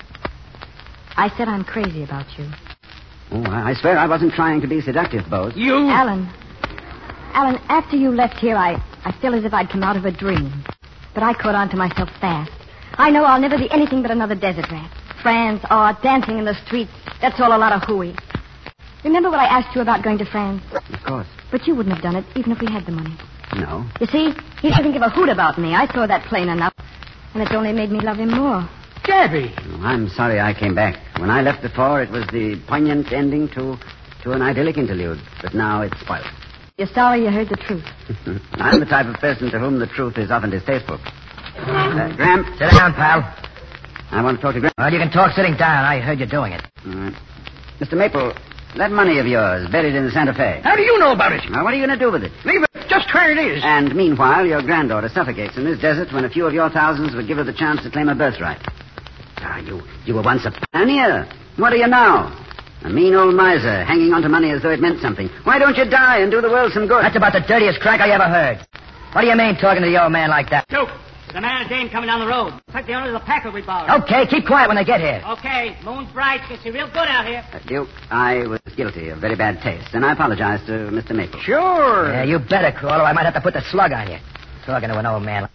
S3: I said I'm crazy about you.
S7: Oh, I I swear I wasn't trying to be seductive, Bose.
S6: You...
S3: Alan. Alan, after you left here, I, I feel as if I'd come out of a dream. But I caught on to myself fast. I know I'll never be anything but another desert rat. France, art, dancing in the streets. That's all a lot of hooey. Remember what I asked you about going to France?
S7: Of course.
S3: But you wouldn't have done it, even if we had the money.
S7: No.
S3: You see, he doesn't give a hoot about me. I saw that plain enough. And it's only made me love him more.
S5: Gabby.
S7: Oh, I'm sorry I came back. When I left before, it was the poignant ending to, to an idyllic interlude. But now it's spoiled.
S3: You're sorry you heard the truth.
S7: I'm the type of person to whom the truth is often distasteful. Uh, Gramp,
S1: Sit down, pal.
S7: I want to talk to Gramp.
S1: Well, you can talk sitting down. I heard you doing it.
S7: All right. Mister Maple, that money of yours buried in the Santa Fe.
S5: How do you know about it?
S7: Now, what are you going to do with it?
S5: Leave it just where it is.
S7: And meanwhile, your granddaughter suffocates in this desert when a few of your thousands would give her the chance to claim her birthright. Ah, you, you were once a pioneer. What are you now? A mean old miser, hanging on to money as though it meant something. Why don't you die and do the world some good?
S1: That's about the dirtiest crack I ever heard. What do you mean talking to the old man like that?
S10: Duke, there's a man and dame coming down the road. Looks like the owner of the packer we borrowed.
S1: Okay, keep quiet when they get here.
S10: Okay, moon's bright. You can see real good out here.
S7: Uh, Duke, I was guilty of very bad taste, and I apologize to Mister Maple.
S5: Sure.
S1: Yeah, you better, Crawler. I might have to put the slug on you. Talking to an old man.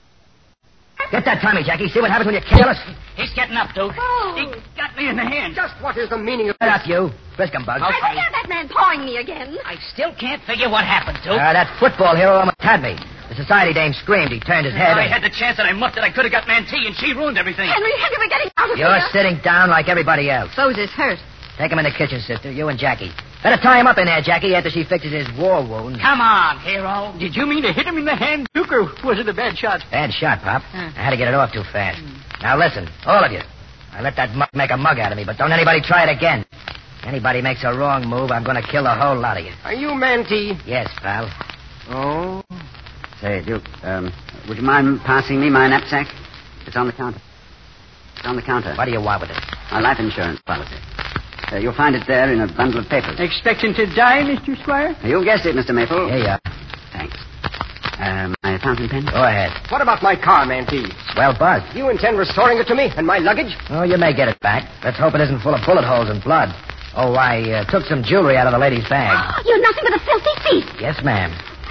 S1: Get that Tommy, Jackie. See what happens when you kill us?
S4: He's getting up, Duke.
S3: Oh.
S4: He got me in the hand.
S5: Just what is the meaning of
S1: Get up, you. Frisk him, Bugs.
S3: I hear that man pawing me again.
S4: I still can't figure what happened, Duke.
S1: Uh, that football hero almost had me. The society dame screamed. He turned his head.
S6: I
S1: and...
S6: had the chance and I muffed it. I could have got Mantee and she ruined everything.
S3: Henry, Henry, we're getting out of
S1: You're
S3: here.
S1: sitting down like everybody else.
S3: So's his hurt.
S1: Take him in the kitchen, sister. You and Jackie. Better tie him up in there, Jackie, after she fixes his war wound.
S4: Come on, hero.
S5: Did you mean to hit him in the hand, Duke, or was it a bad shot?
S1: Bad shot, Pop. I had to get it off too fast. Now listen, all of you. I let that mug make a mug out of me, but don't anybody try it again. Anybody makes a wrong move, I'm going to kill the whole lot of you.
S5: Are you Mantee?
S1: Yes, pal.
S5: Oh.
S7: Say, Duke, um, would you mind passing me my knapsack? It's on the counter. It's on the counter.
S1: What do you want with it?
S7: My life insurance policy. Uh, you'll find it there in a bundle of papers.
S5: Expecting to die, Mister Squire?
S7: You guessed it, Mister Maple.
S1: Here you are.
S7: Thanks. Um, my fountain pen?
S1: Go ahead.
S5: What about my car, Mantee?
S1: Swell buzz.
S5: You intend restoring it to me and my luggage?
S1: Oh, you may get it back. Let's hope it isn't full of bullet holes and blood. Oh, I uh, took some jewelry out of the lady's bag.
S3: You're nothing but a filthy thief.
S1: Yes, ma'am.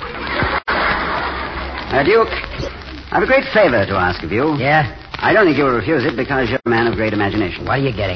S7: Uh, Duke, I have a great favor to ask of you.
S1: Yeah?
S7: I don't think you'll refuse it because you're a man of great imagination.
S1: What are you getting at?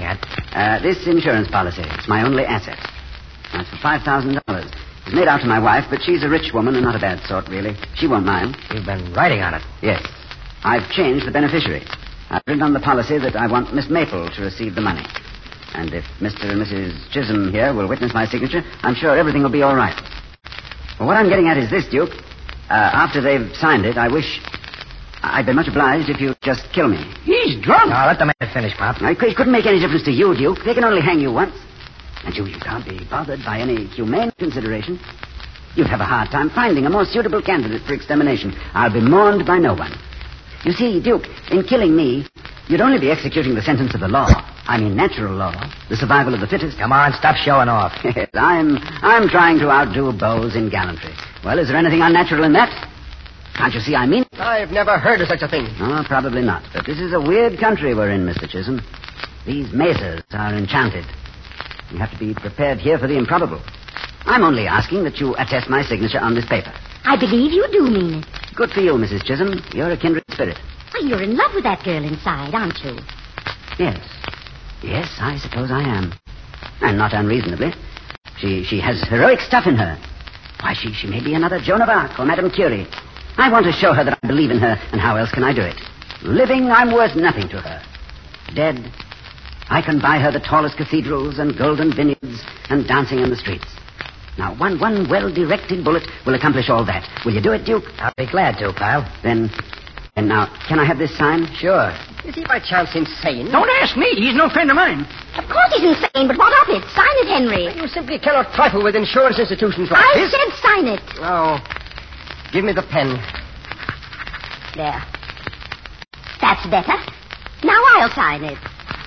S7: Uh, this insurance policy. It's my only asset. That's for five thousand dollars. It's made out to my wife, but she's a rich woman and not a bad sort, really. She won't mind.
S1: You've been writing on it.
S7: Yes. I've changed the beneficiary. I've written on the policy that I want Miss Maple to receive the money. And if Mister and Missus Chisholm here will witness my signature, I'm sure everything will be all right. Well, what I'm getting at is this, Duke. Uh, after they've signed it, I wish... I'd be much obliged if you'd just kill me.
S5: He's drunk.
S1: Now, let the man finish, Pop.
S7: Now, it couldn't make any difference to you, Duke. They can only hang you once. And you, you can't be bothered by any humane consideration. You'd have a hard time finding a more suitable candidate for extermination. I'll be mourned by no one. You see, Duke, in killing me, you'd only be executing the sentence of the law. I mean natural law, the survival of the fittest.
S1: Come on, stop showing off.
S7: Yes, I'm, I'm trying to outdo Bose in gallantry. Well, is there anything unnatural in that? Can't you see I mean it?
S8: I've never heard of such a thing.
S7: Oh, probably not. But this is a weird country we're in, Mister Chisholm. These mesas are enchanted. You have to be prepared here for the improbable. I'm only asking that you attest my signature on this paper.
S3: I believe you do mean it.
S7: Good for you, Missus Chisholm. You're a kindred spirit.
S3: Well, you're in love with that girl inside, aren't you?
S7: Yes. Yes, I suppose I am. And not unreasonably. She she has heroic stuff in her. Why, she, she may be another Joan of Arc or Madame Curie. I want to show her that I believe in her, and how else can I do it? Living, I'm worth nothing to her. Dead, I can buy her the tallest cathedrals and golden vineyards and dancing in the streets. Now, one one well-directed bullet will accomplish all that. Will you do it, Duke?
S1: I'll be glad to, pal.
S7: Then, and now, can I have this signed?
S1: Sure.
S8: Is he by chance insane?
S5: Don't ask me. He's no friend of mine.
S3: Of course he's insane, but what of it? Sign it, Henry.
S8: You simply cannot trifle with insurance institutions like
S3: I
S8: this.
S3: said sign it.
S8: Oh, give me the pen.
S3: There. That's better. Now I'll sign it.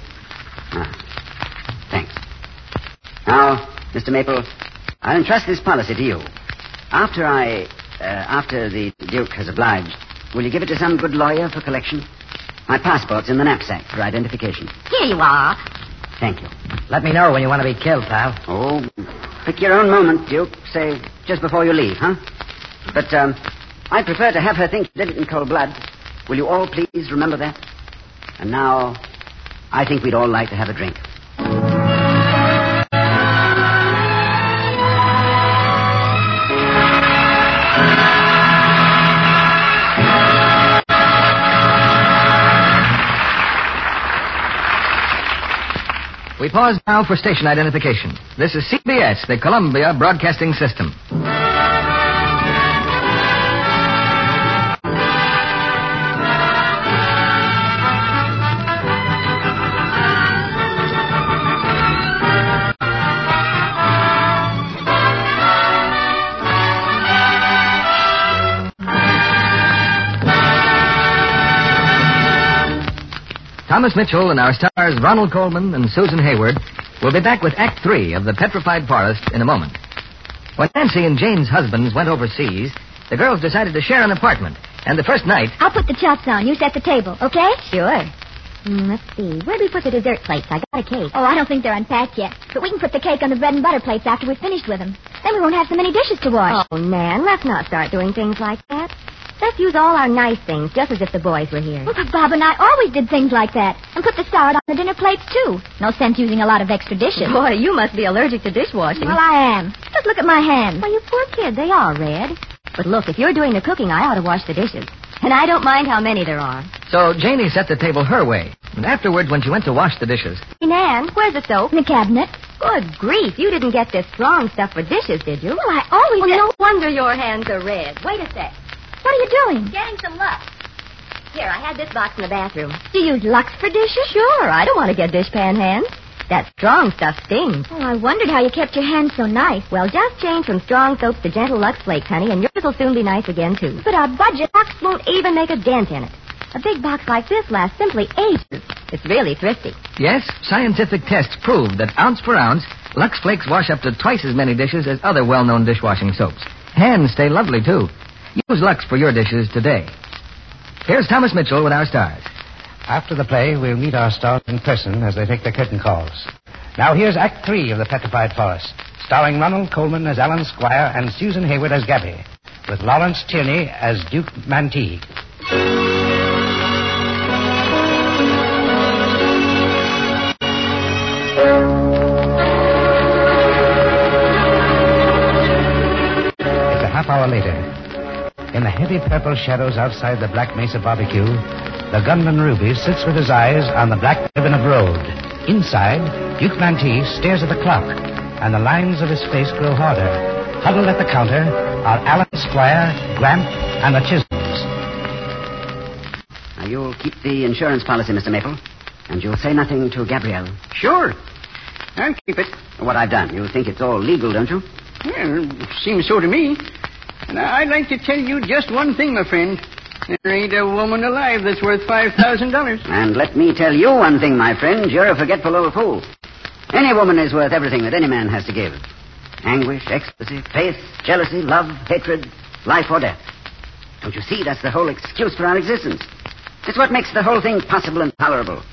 S7: Ah, thanks. Now, Mister Maple, I'll entrust this policy to you. After I, uh, after the Duke has obliged, will you give it to some good lawyer for collection? My passport's in the knapsack for identification.
S3: Here you are.
S7: Thank you.
S1: Let me know when you want to be killed, pal.
S7: Oh, pick your own moment, Duke. Say, just before you leave, huh? But, um, I prefer to have her think she did it in cold blood. Will you all please remember that? And now, I think we'd all like to have a drink.
S11: We pause now for station identification. This is C B S, the Columbia Broadcasting System. Thomas Mitchell and our stars Ronald Coleman and Susan Hayward will be back with Act Three of The Petrified Forest in a moment. When Nancy and Jane's husbands went overseas, the girls decided to share an apartment. And the first night...
S3: I'll put the chops on. You set the table, okay? Sure. Mm, let's see. Where do we put the dessert plates? I got a cake. Oh, I don't think they're unpacked yet. But we can put the cake on the bread and butter plates after we've finished with them. Then we won't have so many dishes to wash. Oh, Nan, let's not start doing things like that. Let's use all our nice things, just as if the boys were here. Well, but Bob and I always did things like that. And put the salad on the dinner plates, too. No sense using a lot of extra dishes. Boy, you must be allergic to dishwashing. Well, I am. Just look at my hands. Well, you poor kid, they are red. But look, if you're doing the cooking, I ought to wash the dishes. And I don't mind how many there are.
S11: So Janie set the table her way. And afterwards, when she went to wash the dishes...
S3: Hey, Nan, where's the soap? In the cabinet. Good grief, you didn't get this strong stuff for dishes, did you? Well, I always... Well, no wonder your hands are red. Wait a sec. What are you doing? Getting some Lux. Here, I had this box in the bathroom. Do you use Lux for dishes? Sure, I don't want to get dishpan hands. That strong stuff stings. Oh, I wondered how you kept your hands so nice. Well, just change from strong soaps to gentle Lux Flakes, honey, and yours will soon be nice again, too. But our budget Lux won't even make a dent in it. A big box like this lasts simply ages. It's really thrifty.
S11: Yes, scientific tests prove that ounce for ounce, Lux Flakes wash up to twice as many dishes as other well-known dishwashing soaps. Hands stay lovely, too. Use Lux for your dishes today. Here's Thomas Mitchell with our stars.
S2: After the play, we'll meet our stars in person as they take their curtain calls. Now here's Act Three of The Petrified Forest, starring Ronald Coleman as Alan Squire and Susan Hayward as Gabby, with Lawrence Tierney as Duke Manteague. hour later. In the heavy purple shadows outside the Black Mesa barbecue, the gunman Ruby sits with his eyes on the black ribbon of road. Inside, Duke Mantee stares at the clock, and the lines of his face grow harder. Huddled at the counter are Alan Squire, Gramp, and the Chisholms.
S7: Now, you'll keep the insurance policy, Mister Maple, and you'll say nothing to Gabrielle.
S5: Sure. I'll keep it.
S7: What I've done. You think it's all legal, don't you?
S5: Well, seems so to me. And I'd like to tell you just one thing, my friend. There ain't a woman alive that's worth five thousand dollars.
S7: And let me tell you one thing, my friend. You're a forgetful old fool. Any woman is worth everything that any man has to give. Anguish, ecstasy, faith, jealousy, love, hatred, life or death. Don't you see? That's the whole excuse for our existence. It's what makes the whole thing possible and tolerable.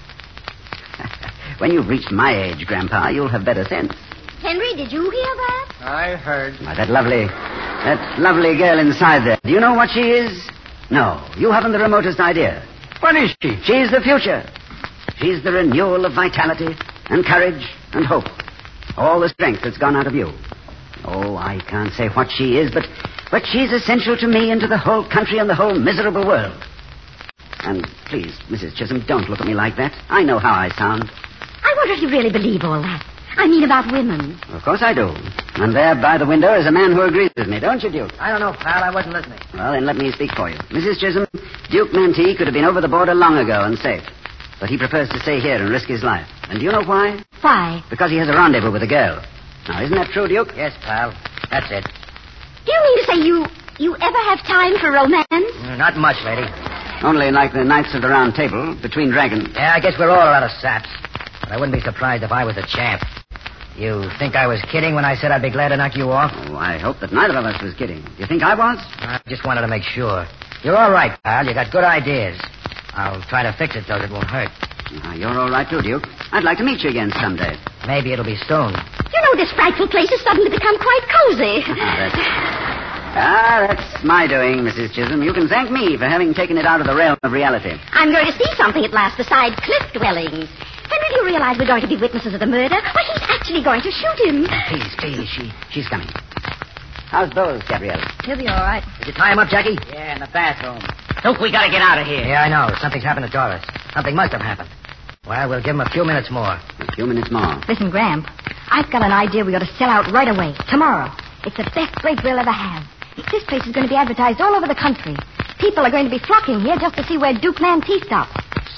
S7: When you've reached my age, Grandpa, you'll have better sense.
S9: Henry, did you hear that?
S5: I heard.
S7: Why, that lovely, that lovely girl inside there. Do you know what she is? No, you haven't the remotest idea.
S5: What is she?
S7: She's the future. She's the renewal of vitality and courage and hope. All the strength that's gone out of you. Oh, I can't say what she is, but, but she's essential to me and to the whole country and the whole miserable world. And please, Missus Chisholm, don't look at me like that. I know how I sound.
S9: I wonder if you really believe all that. I mean about women.
S7: Of course I do. And there by the window is a man who agrees with me, don't you, Duke?
S1: I don't know, pal. I wasn't listening.
S7: Well, then let me speak for you. Missus Chisholm, Duke Mantee could have been over the border long ago and safe. But he prefers to stay here and risk his life. And do you know why?
S9: Why?
S7: Because he has a rendezvous with a girl. Now, isn't that true, Duke?
S1: Yes, pal. That's it.
S9: Do you mean to say you you ever have time for romance?
S1: Mm, Not much, lady.
S7: Only like the Knights of the Round Table between dragons.
S1: Yeah, I guess we're all a lot of saps. But I wouldn't be surprised if I was the champ. You think I was kidding when I said I'd be glad to knock you off?
S7: Oh, I hope that neither of us was kidding. Do you think I was?
S1: I just wanted to make sure. You're all right, pal. You got good ideas. I'll try to fix it so it won't hurt.
S7: Ah, you're all right, too, Duke. I'd like to meet you again someday.
S1: Maybe it'll be soon.
S9: You know, this frightful place has suddenly become quite cozy.
S7: Ah, that's... ah, that's my doing, Missus Chisholm. You can thank me for having taken it out of the realm of reality.
S9: I'm going to see something at last besides cliff dwellings. Henry, do you realize we're going to be witnesses of the murder? Why, he's actually going to shoot him.
S7: Please, please, she, she's coming. How's those, Gabrielle?
S3: He'll be all right.
S1: Did you tie him up, Jackie?
S4: Yeah, in the bathroom. Duke, we gotta get out of here.
S1: Yeah, I know. Something's happened to Doris. Something must have happened. Well, we'll give him a few minutes more.
S7: A few minutes more.
S3: Listen, Gramp, I've got an idea we ought to sell out right away, tomorrow. It's the best break we'll ever have. This place is going to be advertised all over the country. People are going to be flocking here just to see where Duke Mantee stops.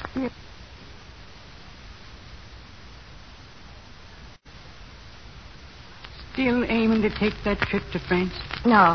S5: Still aiming to take that trip to France?
S3: No.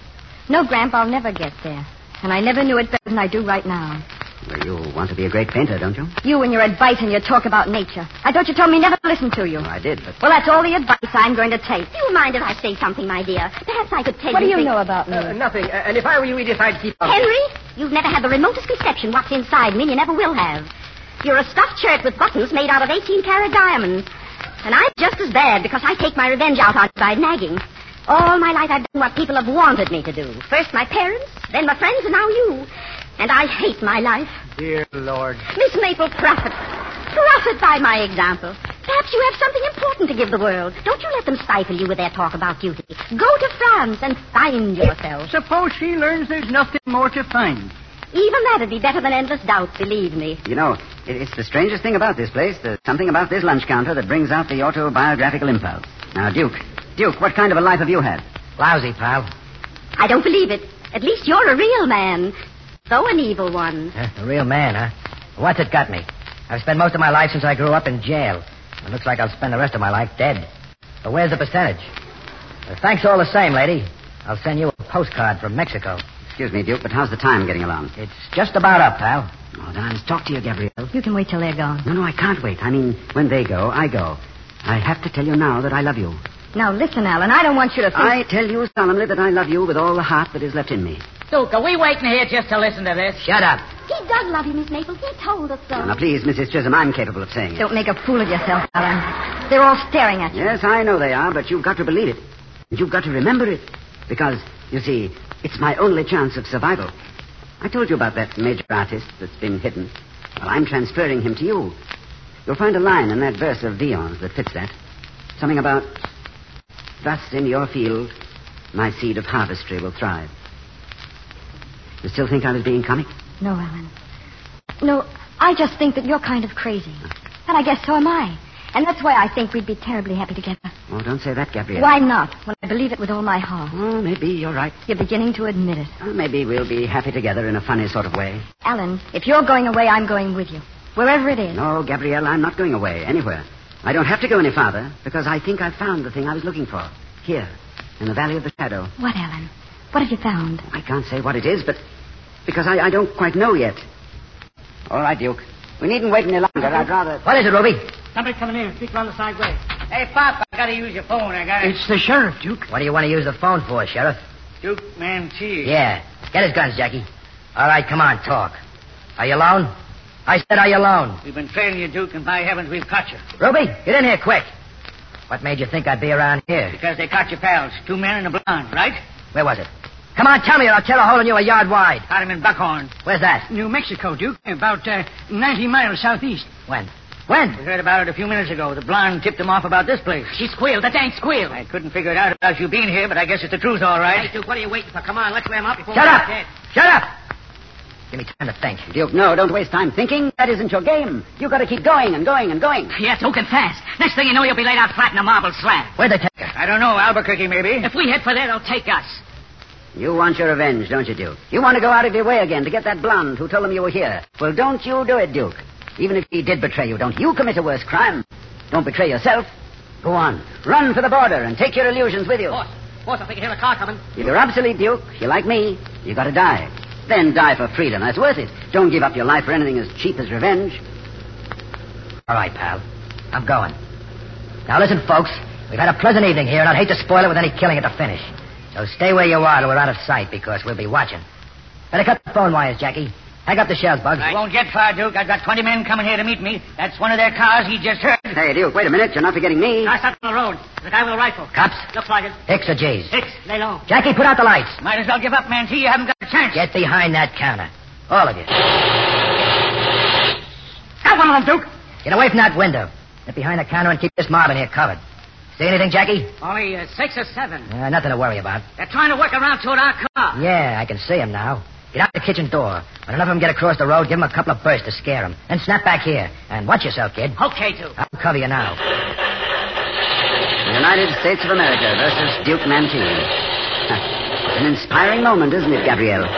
S3: No, Gramp, I'll never get there. And I never knew it better than I do right now.
S7: Well, you want to be a great painter, don't you?
S3: You and your advice and your talk about nature. I thought you told me never to listen to you.
S7: Oh, I did, but...
S3: Well, that's all the advice I'm going to take.
S9: Do you mind if I say something, my dear? Perhaps I could tell
S3: What
S9: you...
S3: do you
S9: things-
S3: know about me?
S1: Uh, nothing. Uh, and if I were you, Edith, I'd keep on.
S9: Henry, you've never had the remotest conception what's inside me, and you never will have. You're a stuffed shirt with buttons made out of eighteen-carat diamonds. And I'm just as bad because I take my revenge out on you by nagging. All my life I've done what people have wanted me to do. First my parents, then my friends, and now you. And I hate my life.
S1: Dear Lord.
S9: Miss Maple, profit. Profit by my example. Perhaps you have something important to give the world. Don't you let them stifle you with their talk about duty. Go to France and find yourself.
S5: Suppose she learns there's nothing more to find.
S9: Even that'd be better than endless doubt, believe me.
S7: You know, it, it's the strangest thing about this place. There's something about this lunch counter that brings out the autobiographical impulse. Now, Duke, Duke, what kind of a life have you had?
S1: Lousy, pal.
S9: I don't believe it. At least you're a real man, though an evil one.
S1: Huh? A real man, huh? What's it got me? I've spent most of my life since I grew up in jail. It looks like I'll spend the rest of my life dead. But where's the percentage? Well, thanks all the same, lady. I'll send you a postcard from Mexico.
S7: Excuse me, Duke, but how's the time getting along?
S1: It's just about up, pal.
S7: Oh, then I must talk to you, Gabrielle.
S3: You can wait till they're gone.
S7: No, no, I can't wait. I mean, when they go, I go. I have to tell you now that I love you.
S3: Now, listen, Alan, I don't want you to think...
S7: I tell you solemnly that I love you with all the heart that is left in me.
S4: Duke, are we waiting here just to listen to this?
S1: Shut up.
S9: He does love you, Miss Maple. He told us so.
S7: Now, please, Missus Chisholm, I'm capable of saying it.
S3: Don't make a fool of yourself, Alan. They're all staring at you.
S7: Yes, I know they are, but you've got to believe it. And you've got to remember it. Because, you see, it's my only chance of survival. I told you about that major artist that's been hidden. Well, I'm transferring him to you. You'll find a line in that verse of Villon's that fits that. Something about, thus in your field, my seed of harvestry will thrive. You still think I was being comic?
S3: No, Alan. No, I just think that you're kind of crazy. And I guess so am I. And that's why I think we'd be terribly happy together.
S7: Oh, don't say that, Gabrielle.
S3: Why not, when I believe it with all my heart?
S7: Oh, maybe you're right.
S3: You're beginning to admit it.
S7: Oh, maybe we'll be happy together in a funny sort of way.
S3: Alan, if you're going away, I'm going with you. Wherever it is.
S7: No, Gabrielle, I'm not going away, anywhere. I don't have to go any farther, because I think I've found the thing I was looking for. Here, in the Valley of the Shadow.
S3: What, Alan? What have you found?
S7: I can't say what it is, but because I, I don't quite know yet. All right, Duke. We needn't wait any longer. I'd rather...
S1: What is it, Ruby?
S10: Somebody coming in. Speak around the side way.
S4: Hey, Pop, I gotta use your phone. I gotta...
S5: It's the sheriff, Duke.
S1: What do you want to use the phone for, Sheriff?
S4: Duke Mantee.
S1: Yeah. Get his guns, Jackie. All right, come on, talk. Are you alone? I said, are you alone?
S4: We've been trailing you, Duke, and by heavens, we've caught you.
S1: Ruby, get in here quick. What made you think I'd be around here?
S4: Because they caught your pals. Two men and a blonde, right?
S1: Where was it? Come on, tell me or I'll tear a hole in you a yard wide.
S4: Caught him in Buckhorn.
S1: Where's that?
S5: New Mexico, Duke. About uh, ninety miles southeast.
S1: When? When?
S4: We heard about it a few minutes ago. The blonde tipped him off about this place.
S10: She squealed. The dang squealed.
S4: I couldn't figure it out about you being here, but I guess it's the truth, all right.
S10: Hey, Duke, what are you waiting for? Come on, let's ram up before
S1: Shut
S10: we
S1: up!
S10: get dead.
S1: Shut up! Give me time to think.
S7: Duke, no, don't waste time thinking. That isn't your game. You've got to keep going and going and going.
S10: Yeah, talking fast. Next thing you know, you'll be laid out flat in a marble slab.
S1: Where'd they take her?
S4: I don't know. Albuquerque, maybe.
S10: If we head for there, they'll take us.
S7: You want your revenge, don't you, Duke? You want to go out of your way again to get that blonde who told them you were here. Well, don't you do it, Duke. Even if he did betray you, don't you commit a worse crime. Don't betray yourself. Go on. Run for the border and take your illusions with you.
S10: Boss, boss, I think I hear a car coming.
S7: If you're obsolete, Duke, you're like me. You got to die. Then die for freedom. That's worth it. Don't give up your life for anything as cheap as revenge.
S1: All right, pal. I'm going. Now, listen, folks. We've had a pleasant evening here, and I'd hate to spoil it with any killing at the finish. So stay where you are till we're out of sight, because we'll be watching. Better cut the phone wires, Jackie. Hang up the shells, Bugs.
S4: I won't get far, Duke. I've got twenty men coming here to meet me. That's one of their cars he just heard.
S7: Hey, Duke, wait a minute. You're not forgetting me.
S10: I stopped on the road. The guy with the rifle.
S1: Cops?
S10: Looks like it.
S1: Hicks or G's?
S10: Hicks, lay low.
S1: Jackie, put out the lights.
S4: Might as well give up, Mantee. You haven't got a chance.
S1: Get behind that counter. All of you.
S10: Got one of them, Duke.
S1: Get away from that window. Get behind the counter and keep this mob in here covered. See anything, Jackie?
S10: Only uh, six or seven.
S1: Uh, nothing to worry about.
S10: They're trying to work around toward our car.
S1: Yeah, I can see them now. Get out the kitchen door. When enough of them get across the road, give them a couple of bursts to scare them. Then snap back here. And watch yourself, kid.
S10: Okay, Duke.
S1: I'll cover you now.
S7: The United States of America versus Duke Mantee. It's an inspiring moment, isn't it, Gabrielle?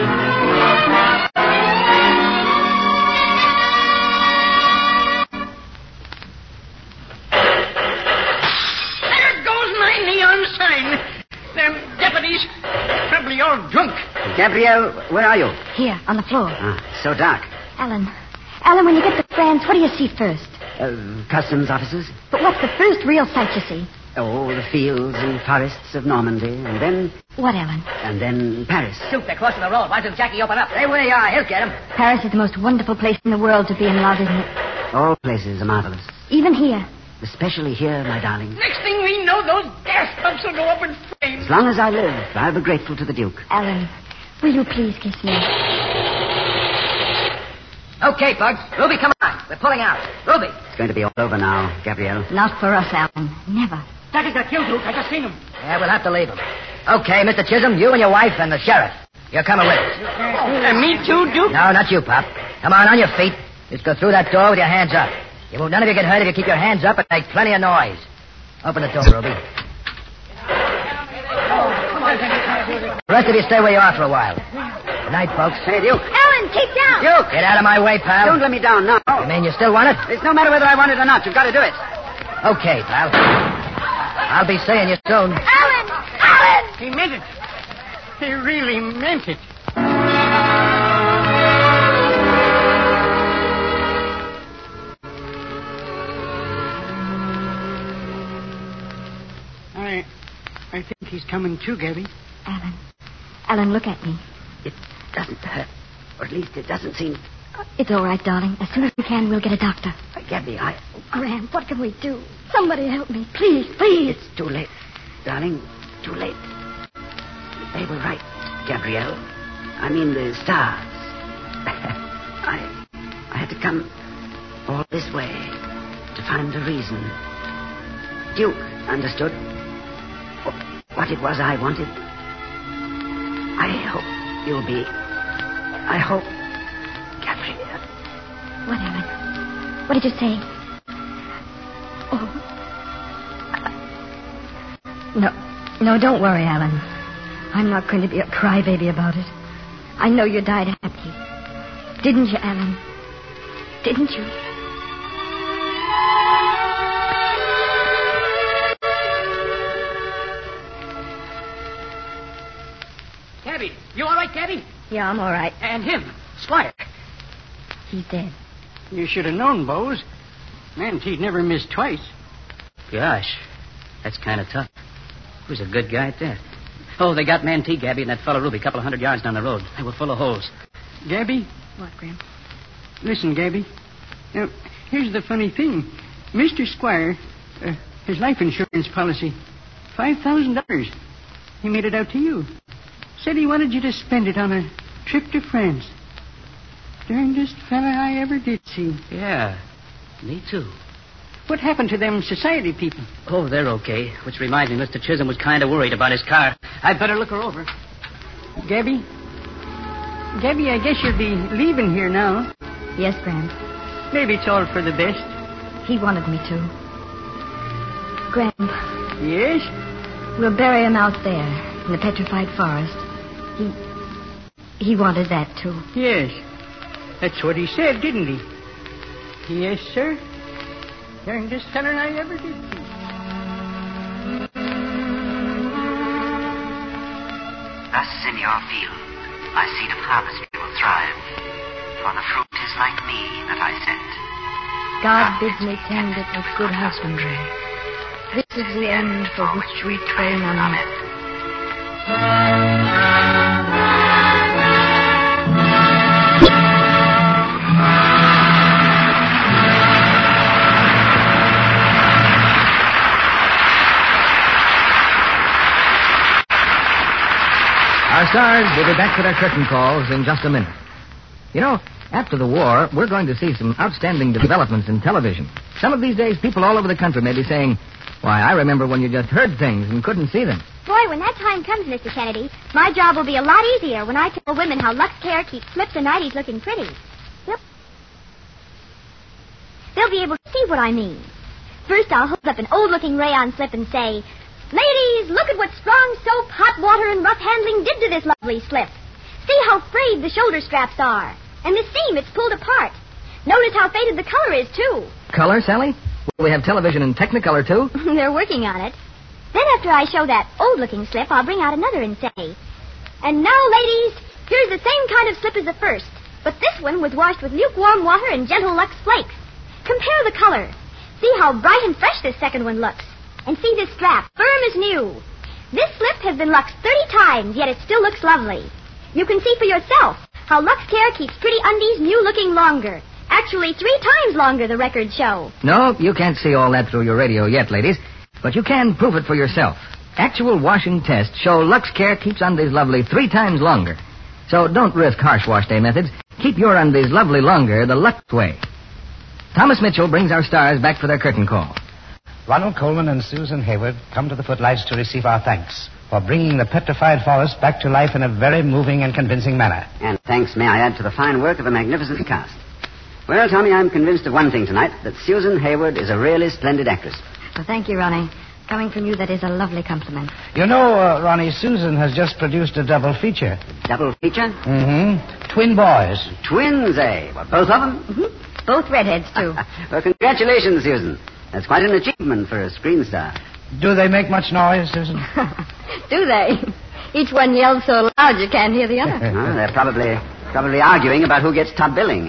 S5: There goes my neon sign. Them deputies probably all drunk.
S7: Gabrielle, where are you?
S3: Here, on the floor.
S7: Ah, it's so dark.
S3: Alan. Alan, when you get to France, what do you see first?
S7: Uh, customs officers?
S3: But what's the first real sight you see?
S7: Oh, the fields and forests of Normandy, and then...
S3: What, Alan?
S7: And then Paris.
S10: Duke, they're crossing the road. Why doesn't Jackie open up?
S1: Stay where you are. He'll get him.
S3: Paris is the most wonderful place in the world to be in love, isn't it?
S7: All places are marvelous.
S3: Even here.
S7: Especially here, my darling.
S5: Next thing we know, those gas pumps will go up in flames.
S7: As long as I live, I'll be grateful to the Duke.
S3: Alan, will you please kiss me?
S1: Okay, Bugs. Ruby, come on. We're pulling out. Ruby.
S7: It's going to be all over now, Gabrielle.
S3: Not for us, Alan. Never.
S10: Jackie's got killed, Duke. I just seen him.
S1: Yeah, we'll have to leave him. Okay, Mister Chisholm, you and your wife and the sheriff. You're coming with us.
S5: Uh, me too, Duke?
S1: No, not you, Pop. Come on, on your feet. Just go through that door with your hands up. You won't none of you get hurt if you keep your hands up and make plenty of noise. Open the door, Ruby. The rest of you stay where you are for a while. Good night, folks.
S7: Hey, Duke.
S3: Alan, keep down!
S7: Duke!
S1: Get out of my way, pal.
S7: Don't let me down now.
S1: You mean you still want it?
S7: It's no matter whether I want it or not. You've got to do it.
S1: Okay, pal. I'll be seeing you soon.
S3: Alan! Alan!
S5: He meant it. He really meant it. I... I think he's coming too, Gabby.
S3: Alan. Alan, look at me.
S7: It doesn't hurt. Or at least it doesn't seem...
S3: It's all right, darling. As soon as we can, we'll get a doctor.
S7: Uh, Gabby, I...
S3: Graham, what can we do? Somebody help me. Please, please.
S7: It's too late. Darling, too late. They were right, Gabrielle. I mean the stars. I... I had to come all this way to find a reason. Duke understood. what it was I wanted. I hope you'll be... I hope... Catherine...
S3: What, Alan? What did you say? Oh. No. No, don't worry, Alan. I'm not going to be a crybaby about it. I know you died happy. Didn't you, Alan? Didn't you?
S5: Gabby, you all right, Gabby?
S3: Yeah, I'm all right.
S5: And him, Squire.
S3: He's dead.
S5: You should have known, Bose. Mantee'd never missed twice.
S6: Gosh, that's kind of tough. He was a good guy at that. Oh, they got Mantee, Gabby, and that fellow Ruby a couple of hundred yards down the road. They were full of holes.
S5: Gabby?
S3: What, Graham?
S5: Listen, Gabby. Now, here's the funny thing. Mister Squire, uh, his life insurance policy, five thousand dollars. He made it out to you. Said he wanted you to spend it on a trip to France. Darndest fella I ever did see.
S6: Yeah, me too.
S5: What happened to them society people?
S6: Oh, they're okay. Which reminds me, Mister Chisholm was kind of worried about his car. I'd better look her over.
S5: Gabby? Gabby, I guess you'll be leaving here now.
S3: Yes, Graham.
S5: Maybe it's all for the best.
S3: He wanted me to. Graham.
S5: Yes?
S3: We'll bury him out there in the petrified forest. He... He wanted that, too.
S5: Yes. That's what he said, didn't he? Yes, sir. Darndest feller I ever did see.
S12: Thus in your field, my seed of harvest will thrive. For the fruit is like me that I sent.
S3: God bids me tend it with good husbandry. This is the end for which we train on it.
S11: Our stars will be back with our curtain calls in just a minute. You know, after the war, we're going to see some outstanding developments in television. Some of these days, people all over the country may be saying, why, I remember when you just heard things and couldn't see them.
S9: Boy, when that time comes, Mister Kennedy, my job will be a lot easier when I tell women how Lux Care keeps slips and nighties looking pretty. Yep. They'll be able to see what I mean. First, I'll hold up an old-looking rayon slip and say, ladies, look at what strong soap, hot water, and rough handling did to this lovely slip. See how frayed the shoulder straps are. And the seam, it's pulled apart. Notice how faded the color is, too.
S11: Color, Sally? Will we have television in Technicolor, too?
S9: They're working on it. Then after I show that old-looking slip, I'll bring out another and say, and now, ladies, here's the same kind of slip as the first, but this one was washed with lukewarm water and gentle Lux Flakes. Compare the color. See how bright and fresh this second one looks. And see this strap, firm as new. This slip has been luxed thirty times, yet it still looks lovely. You can see for yourself how Lux Care keeps pretty undies new-looking longer. Actually, three times longer, the records show.
S11: No, you can't see all that through your radio yet, ladies. But you can prove it for yourself. Actual washing tests show Lux Care keeps undies lovely three times longer. So don't risk harsh wash day methods. Keep your undies lovely longer the Lux way. Thomas Mitchell brings our stars back for their curtain call.
S2: Ronald Coleman and Susan Hayward come to the footlights to receive our thanks for bringing the petrified forest back to life in a very moving and convincing manner.
S7: And thanks, may I add, to the fine work of a magnificent cast. Well, Tommy, I'm convinced of one thing tonight, that Susan Hayward is a really splendid actress.
S3: Well, thank you, Ronnie. Coming from you, that is a lovely compliment.
S2: You know, uh, Ronnie, Susan has just produced a double feature.
S7: Double feature?
S2: Mm-hmm. Twin boys.
S7: Twins, eh? What, both of them?
S3: Mm-hmm. Both redheads, too.
S7: Well, congratulations, Susan. That's quite an achievement for a screen star.
S2: Do they make much noise, Susan?
S3: Do they? Each one yells so loud you can't hear the other.
S7: Oh, they're probably probably arguing about who gets top billing.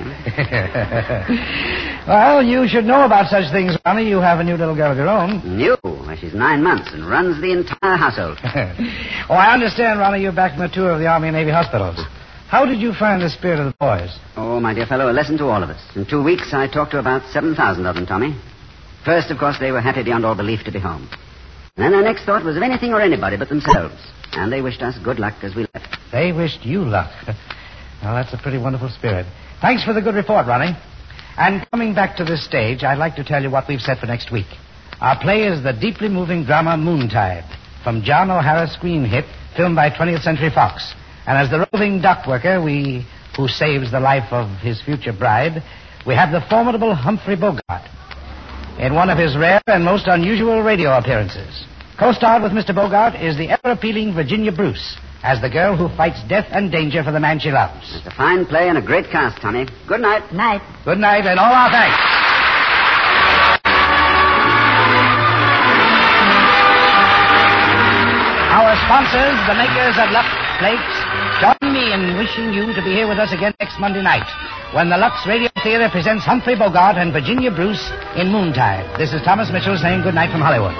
S2: Well, you should know about such things, Ronnie. You have a new little girl of your own.
S7: New? Well, she's nine months and runs the entire household.
S2: Oh, I understand, Ronnie, you're back from a tour of the Army and Navy hospitals. How did you find the spirit of the boys?
S7: Oh, my dear fellow, a lesson to all of us. In two weeks, I talked to about seven thousand of them, Tommy. First, of course, they were happy beyond all belief to be home. And then their next thought was of anything or anybody but themselves. And they wished us good luck as we left.
S2: They wished you luck. Well, that's a pretty wonderful spirit. Thanks for the good report, Ronnie. And coming back to this stage, I'd like to tell you what we've set for next week. Our play is the deeply moving drama Moontide, from John O'Hara's screen hit, filmed by twentieth Century Fox. And as the roving dock worker we who saves the life of his future bride, we have the formidable Humphrey Bogart in one of his rare and most unusual radio appearances. Co-starred with Mister Bogart is the ever-appealing Virginia Bruce as the girl who fights death and danger for the man she loves.
S7: It's a fine play and a great cast, Tommy. Good night.
S3: Night.
S2: Good night, and all our thanks. Our sponsors, the makers of Lux Flakes, join me in wishing you to be here with us again next Monday night when the Lux Radio Theater presents Humphrey Bogart and Virginia Bruce in Moontide. This is Thomas Mitchell saying good night from Hollywood.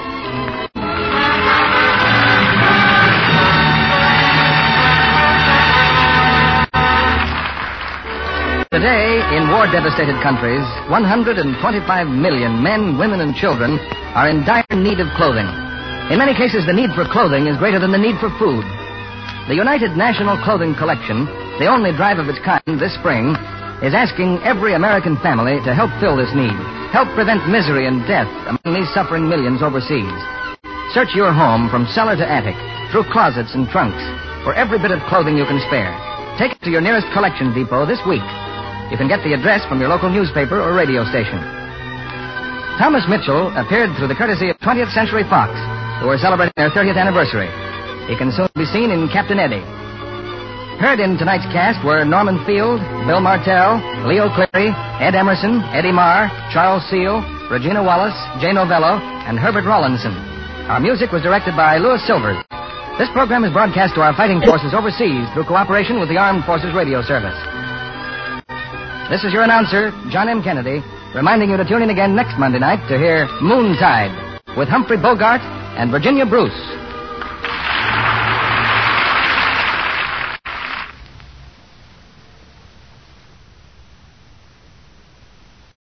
S11: Today, in war-devastated countries, one hundred twenty-five million men, women, and children are in dire need of clothing. In many cases, the need for clothing is greater than the need for food. The United National Clothing Collection, the only drive of its kind this spring, is asking every American family to help fill this need, help prevent misery and death among these suffering millions overseas. Search your home from cellar to attic, through closets and trunks, for every bit of clothing you can spare. Take it to your nearest collection depot this week. You can get the address from your local newspaper or radio station. Thomas Mitchell appeared through the courtesy of twentieth Century Fox, who are celebrating their thirtieth anniversary. He can soon be seen in Captain Eddie. Heard in tonight's cast were Norman Field, Bill Martell, Leo Cleary, Ed Emerson, Eddie Marr, Charles Seal, Regina Wallace, Jay Novello, and Herbert Rawlinson. Our music was directed by Louis Silvers. This program is broadcast to our fighting forces overseas through cooperation with the Armed Forces Radio Service. This is your announcer, John M. Kennedy, reminding you to tune in again next Monday night to hear Moontide with Humphrey Bogart and Virginia Bruce.